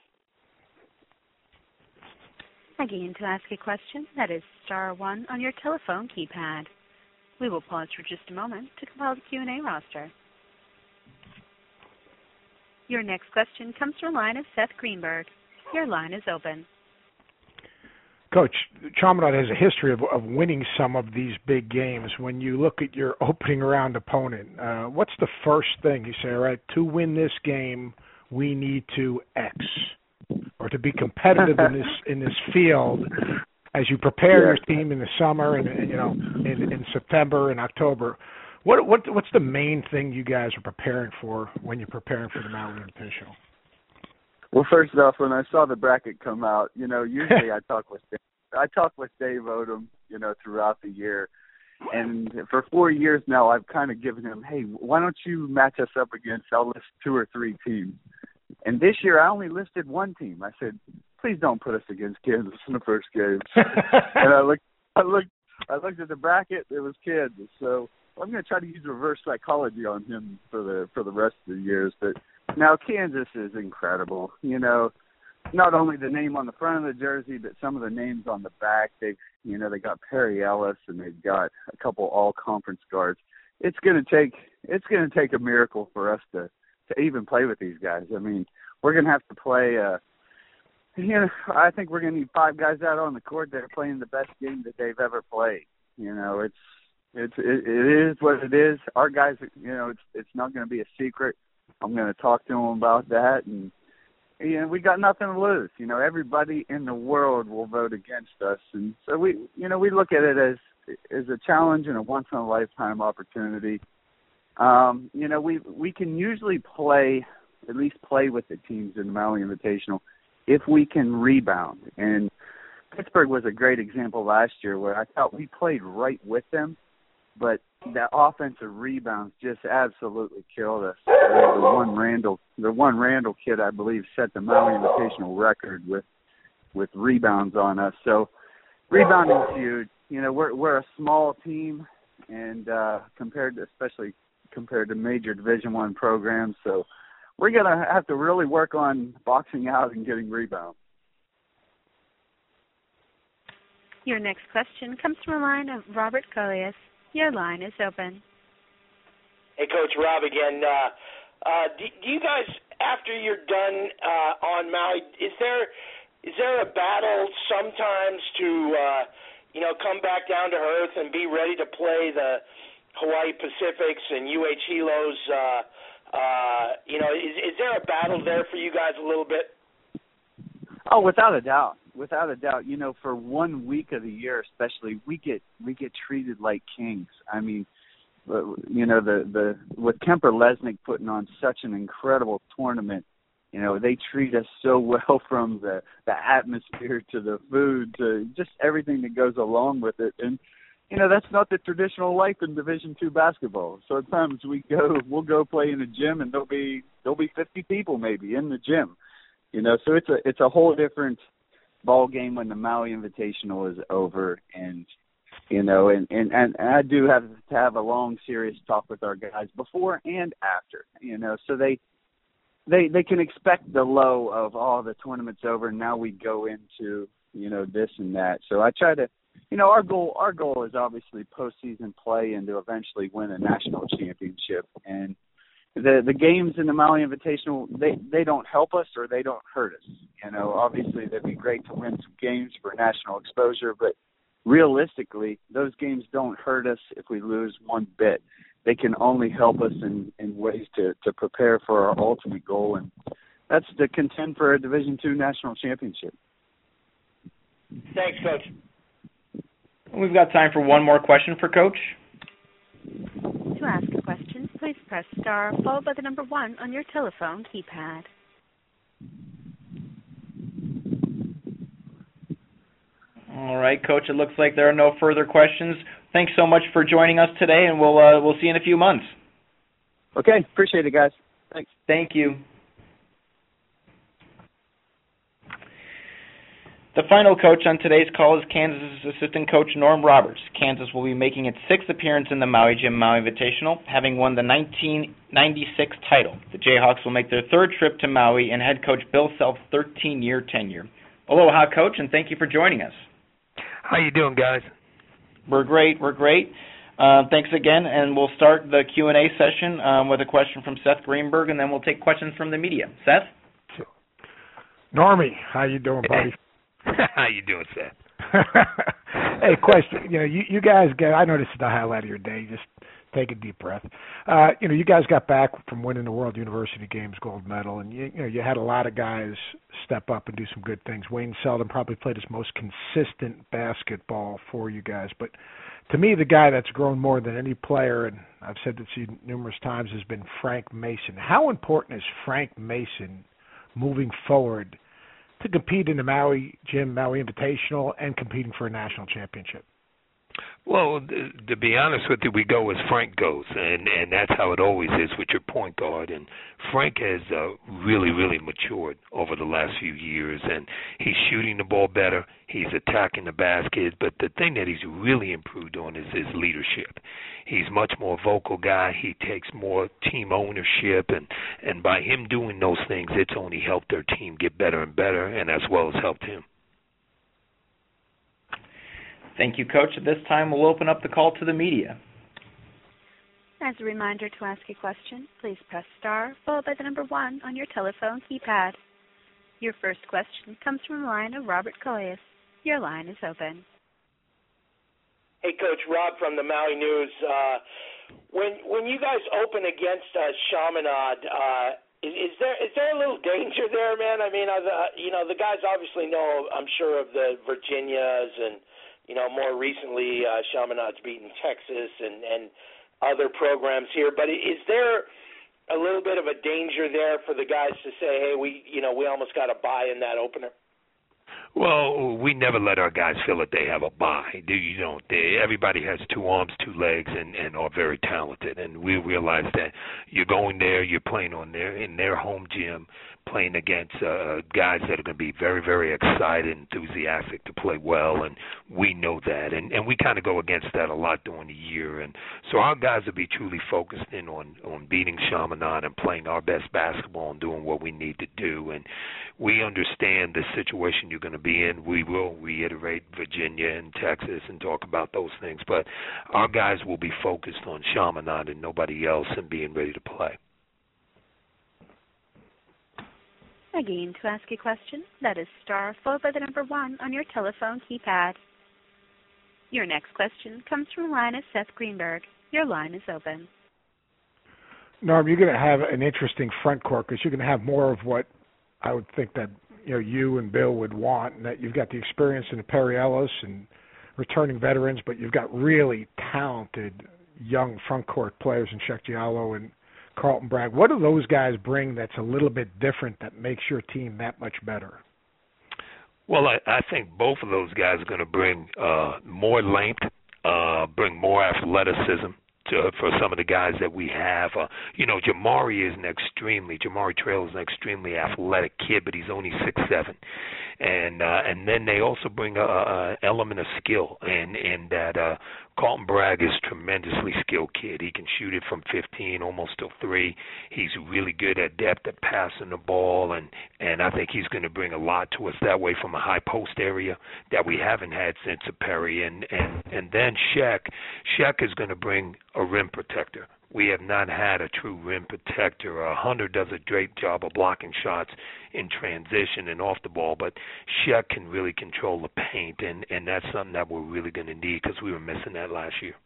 Again, to ask a question, that is star one on your telephone keypad. We will pause for just a moment to compile the Q and A roster. Your next question comes from the line of Seth Greenberg. Your line is open. Coach, Chaminade has a history of, of winning some of these big games. When you look at your opening round opponent, uh, what's the first thing you say, all right, to win this game, we need to X? Or to be competitive in this in this field as you prepare yeah. your team in the summer and you know in, in September and October, what what what's the main thing you guys are preparing for when you're preparing for the Maui Invitational? Well, first off, when I saw the bracket come out, you know, usually I talk with Dave, I talk with Dave Odom, you know, throughout the year, and for four years now, I've kind of given him, hey, why don't you match us up against, I'll list two or three teams. And this year, I only listed one team. I said, "Please don't put us against Kansas in the first game." and I looked, I looked, I looked at the bracket. It was Kansas. So I'm going to try to use reverse psychology on him for the for the rest of the years. But now Kansas is incredible. You know, not only the name on the front of the jersey, but some of the names on the back. They, you know, they got Perry Ellis and they've got a couple all-conference guards. It's going to take it's going to take a miracle for us to. to even play with these guys. I mean, we're going to have to play, uh, you know, I think we're going to need five guys out on the court that are playing the best game that they've ever played. You know, it's, it's, it, it is what it is. Our guys, you know, it's, it's not going to be a secret. I'm going to talk to them about that, and you know, we got nothing to lose. You know, everybody in the world will vote against us, and so we, you know, we look at it as as a challenge and a once in a lifetime opportunity. Um, you know, we we can usually play, at least play with the teams in the Maui Invitational, if we can rebound. And Pittsburgh was a great example last year where I thought we played right with them, but the offensive rebounds just absolutely killed us. The one Randall, the one Randall kid, I believe, set the Maui Invitational record with with rebounds on us. So rebounding is huge. You know, we're we're a small team, and uh, compared to, especially compared to major Division One programs, so we're gonna have to really work on boxing out and getting rebounds. Your next question comes from the line of Robert Colias. Your line is open. Hey, Coach Rob again. Uh, uh, do, do you guys, after you're done uh, on Maui, is there is there a battle sometimes to uh, you know come back down to earth and be ready to play the Hawaii Pacifics and U H Hilos? Uh, uh, you know, is, is there a battle there for you guys a little bit? Oh, without a doubt, without a doubt. You know, for one week of the year, especially, we get we get treated like kings. I mean, you know, the the with Kemper Lesnick putting on such an incredible tournament. You know, they treat us so well, from the the atmosphere to the food to just everything that goes along with it. And you know, that's not the traditional life in Division Two basketball. So at times we go, we'll go play in a gym, and there'll be there'll be fifty people maybe in the gym. You know, so it's a it's a whole different ball game when the Maui Invitational is over, and you know, and, and, and I do have to have a long, serious talk with our guys before and after. You know, so they they they can expect the low of oh, the tournament's over, and now we go into you know this and that. So I try to, you know, our goal our goal is obviously postseason play and to eventually win a national championship. And The the games in the Maui Invitational, they, they don't help us or they don't hurt us. You know, obviously they'd be great to win some games for national exposure, but realistically, those games don't hurt us if we lose one bit. They can only help us in, in ways to, to prepare for our ultimate goal, and that's to contend for a Division Two national championship. Thanks, Coach. We've got time for one more question for Coach. To ask a question, please press star followed by the number one on your telephone keypad. All right, Coach, it looks like there are no further questions. Thanks so much for joining us today, and we'll uh, we'll see you in a few months. Okay, appreciate it, guys. Thanks. Thank you. The final coach on today's call is Kansas assistant coach Norm Roberts. Kansas will be making its sixth appearance in the Maui Jim Maui Invitational, having won the nineteen ninety-six title. The Jayhawks will make their third trip to Maui in head coach Bill Self's thirteen-year tenure. Aloha, Coach, and thank you for joining us. How you doing, guys? We're great. We're great. Uh, thanks again, and we'll start the Q and A session um, with a question from Seth Greenberg, and then we'll take questions from the media. Seth? Normie, how you doing, buddy? How you doing, Seth? Hey, question. You know, you, you guys get. I know this is the highlight of your day. Just take a deep breath. Uh, you know, you guys got back from winning the World University Games gold medal, and you, you know you had a lot of guys step up and do some good things. Wayne Selden probably played his most consistent basketball for you guys, but to me, the guy that's grown more than any player, and I've said this to you numerous times, has been Frank Mason. How important is Frank Mason moving forward to compete in the Maui Jim Maui Invitational and competing for a national championship? Well, th- to be honest with you, we go as Frank goes, and, and that's how it always is with your point guard. And Frank has uh, really, really matured over the last few years, and he's shooting the ball better. He's attacking the basket, but the thing that he's really improved on is his leadership. He's much more vocal guy. He takes more team ownership, and, and by him doing those things, it's only helped their team get better and better, and as well as helped him. Thank you, Coach. At this time, we'll open up the call to the media. As a reminder, to ask a question, please press star followed by the number one on your telephone keypad. Your first question comes from the line of Robert Colias. Your line is open. Hey, Coach, Rob from the Maui News. Uh, when when you guys open against uh, Chaminade, uh, is, is there is there a little danger there, man? I mean, uh, the, you know, the guys obviously know, I'm sure, of the Virginias and, you know, more recently uh, Chaminade's beaten Texas and, and other programs here. But is there a little bit of a danger there for the guys to say, hey, we you know we almost got a bye in that opener? Well, we never let our guys feel that they have a bye. Do you know? They, everybody has two arms, two legs, and, and are very talented. And we realize that you're going there, you're playing on their in their home gym, playing against uh, guys that are going to be very, very excited, enthusiastic to play well, and we know that. And, and we kind of go against that a lot during the year. And so our guys will be truly focused in on, on beating Chaminade and playing our best basketball and doing what we need to do. And we understand the situation you're going to be in. We will reiterate Virginia and Texas and talk about those things. But our guys will be focused on Chaminade and nobody else and being ready to play. Again, to ask a question, that is star followed by the number one on your telephone keypad. Your next question comes from the line of Seth Greenberg. Your line is open. Norm, you're going to have an interesting front court because you're going to have more of what I would think that you know you and Bill would want, and that you've got the experience in the Perry Ellis and returning veterans, but you've got really talented young front court players in Sheck Diallo and Carlton Bragg. What do those guys bring that's a little bit different that makes your team that much better? Well, I, I think both of those guys are going to bring uh, more length, uh, bring more athleticism to, for some of the guys that we have. Uh, you know, Jamari is an extremely, Jamari Trail is an extremely athletic kid, but he's only six seven. And uh, and then they also bring a, a element of skill, and, and that uh, Carlton Bragg is a tremendously skilled kid. He can shoot it from fifteen almost to three. He's really good at depth at passing the ball, and, and I think he's going to bring a lot to us that way from a high post area that we haven't had since a Perry. And, and, and then Sheck, Sheck is going to bring a rim protector. We have not had a true rim protector. Uh, Hunter does a great job of blocking shots in transition and off the ball, but Sheck can really control the paint, and, and that's something that we're really going to need because we were missing that last year.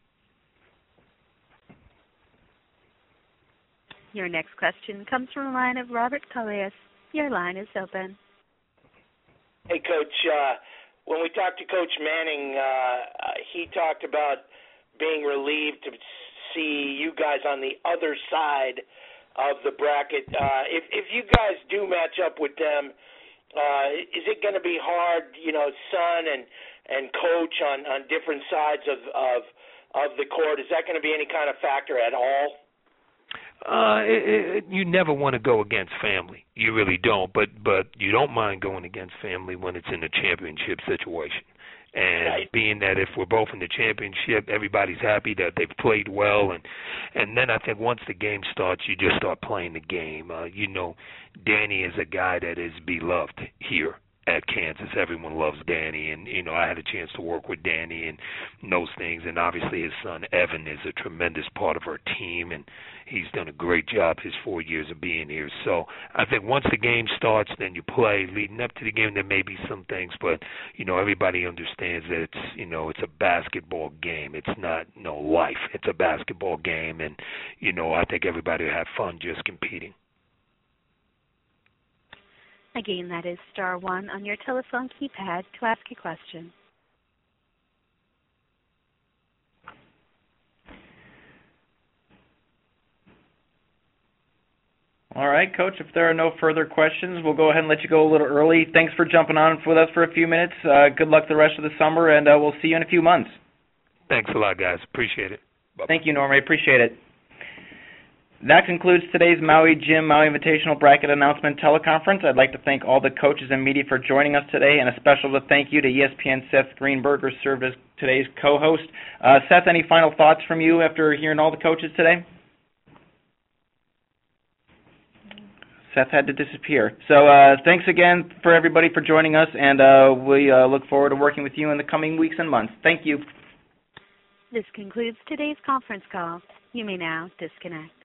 Your next question comes from the line of Robert Calais. Your line is open. Hey, Coach. Uh, when we talked to Coach Manning, uh, he talked about being relieved to see you guys on the other side of the bracket. Uh, if if you guys do match up with them, uh, is it going to be hard, you know, son and and coach on, on different sides of, of of the court? Is that going to be any kind of factor at all? Uh, it, it, you never want to go against family. You really don't. But but you don't mind going against family when it's in a championship situation. And right. Being that if we're both in the championship, everybody's happy that they've played well, and and then I think once the game starts, you just start playing the game. Uh, you know, Danny is a guy that is beloved here at Kansas. Everyone loves Danny, and you know I had a chance to work with Danny and those things, and obviously his son Evan is a tremendous part of our team, and he's done a great job his four years of being here. So I think once the game starts, then you play. Leading up to the game, there may be some things, but you know everybody understands that it's you know it's a basketball game. It's not no life. It's a basketball game, and you know I think everybody will have fun just competing. Again, that is star one on your telephone keypad to ask a question. All right, Coach, if there are no further questions, we'll go ahead and let you go a little early. Thanks for jumping on with us for a few minutes. Uh, good luck the rest of the summer, and uh, we'll see you in a few months. Thanks a lot, guys. Appreciate it. Bye-bye. Thank you, Norm. I appreciate it. That concludes today's Maui Jim Maui Invitational Bracket Announcement teleconference. I'd like to thank all the coaches and media for joining us today, and a special thank you to E S P N Seth Greenberg, who served as today's co-host. Uh, Seth, any final thoughts from you after hearing all the coaches today? Seth had to disappear. So uh, thanks again for everybody for joining us, and uh, we uh, look forward to working with you in the coming weeks and months. Thank you. This concludes today's conference call. You may now disconnect.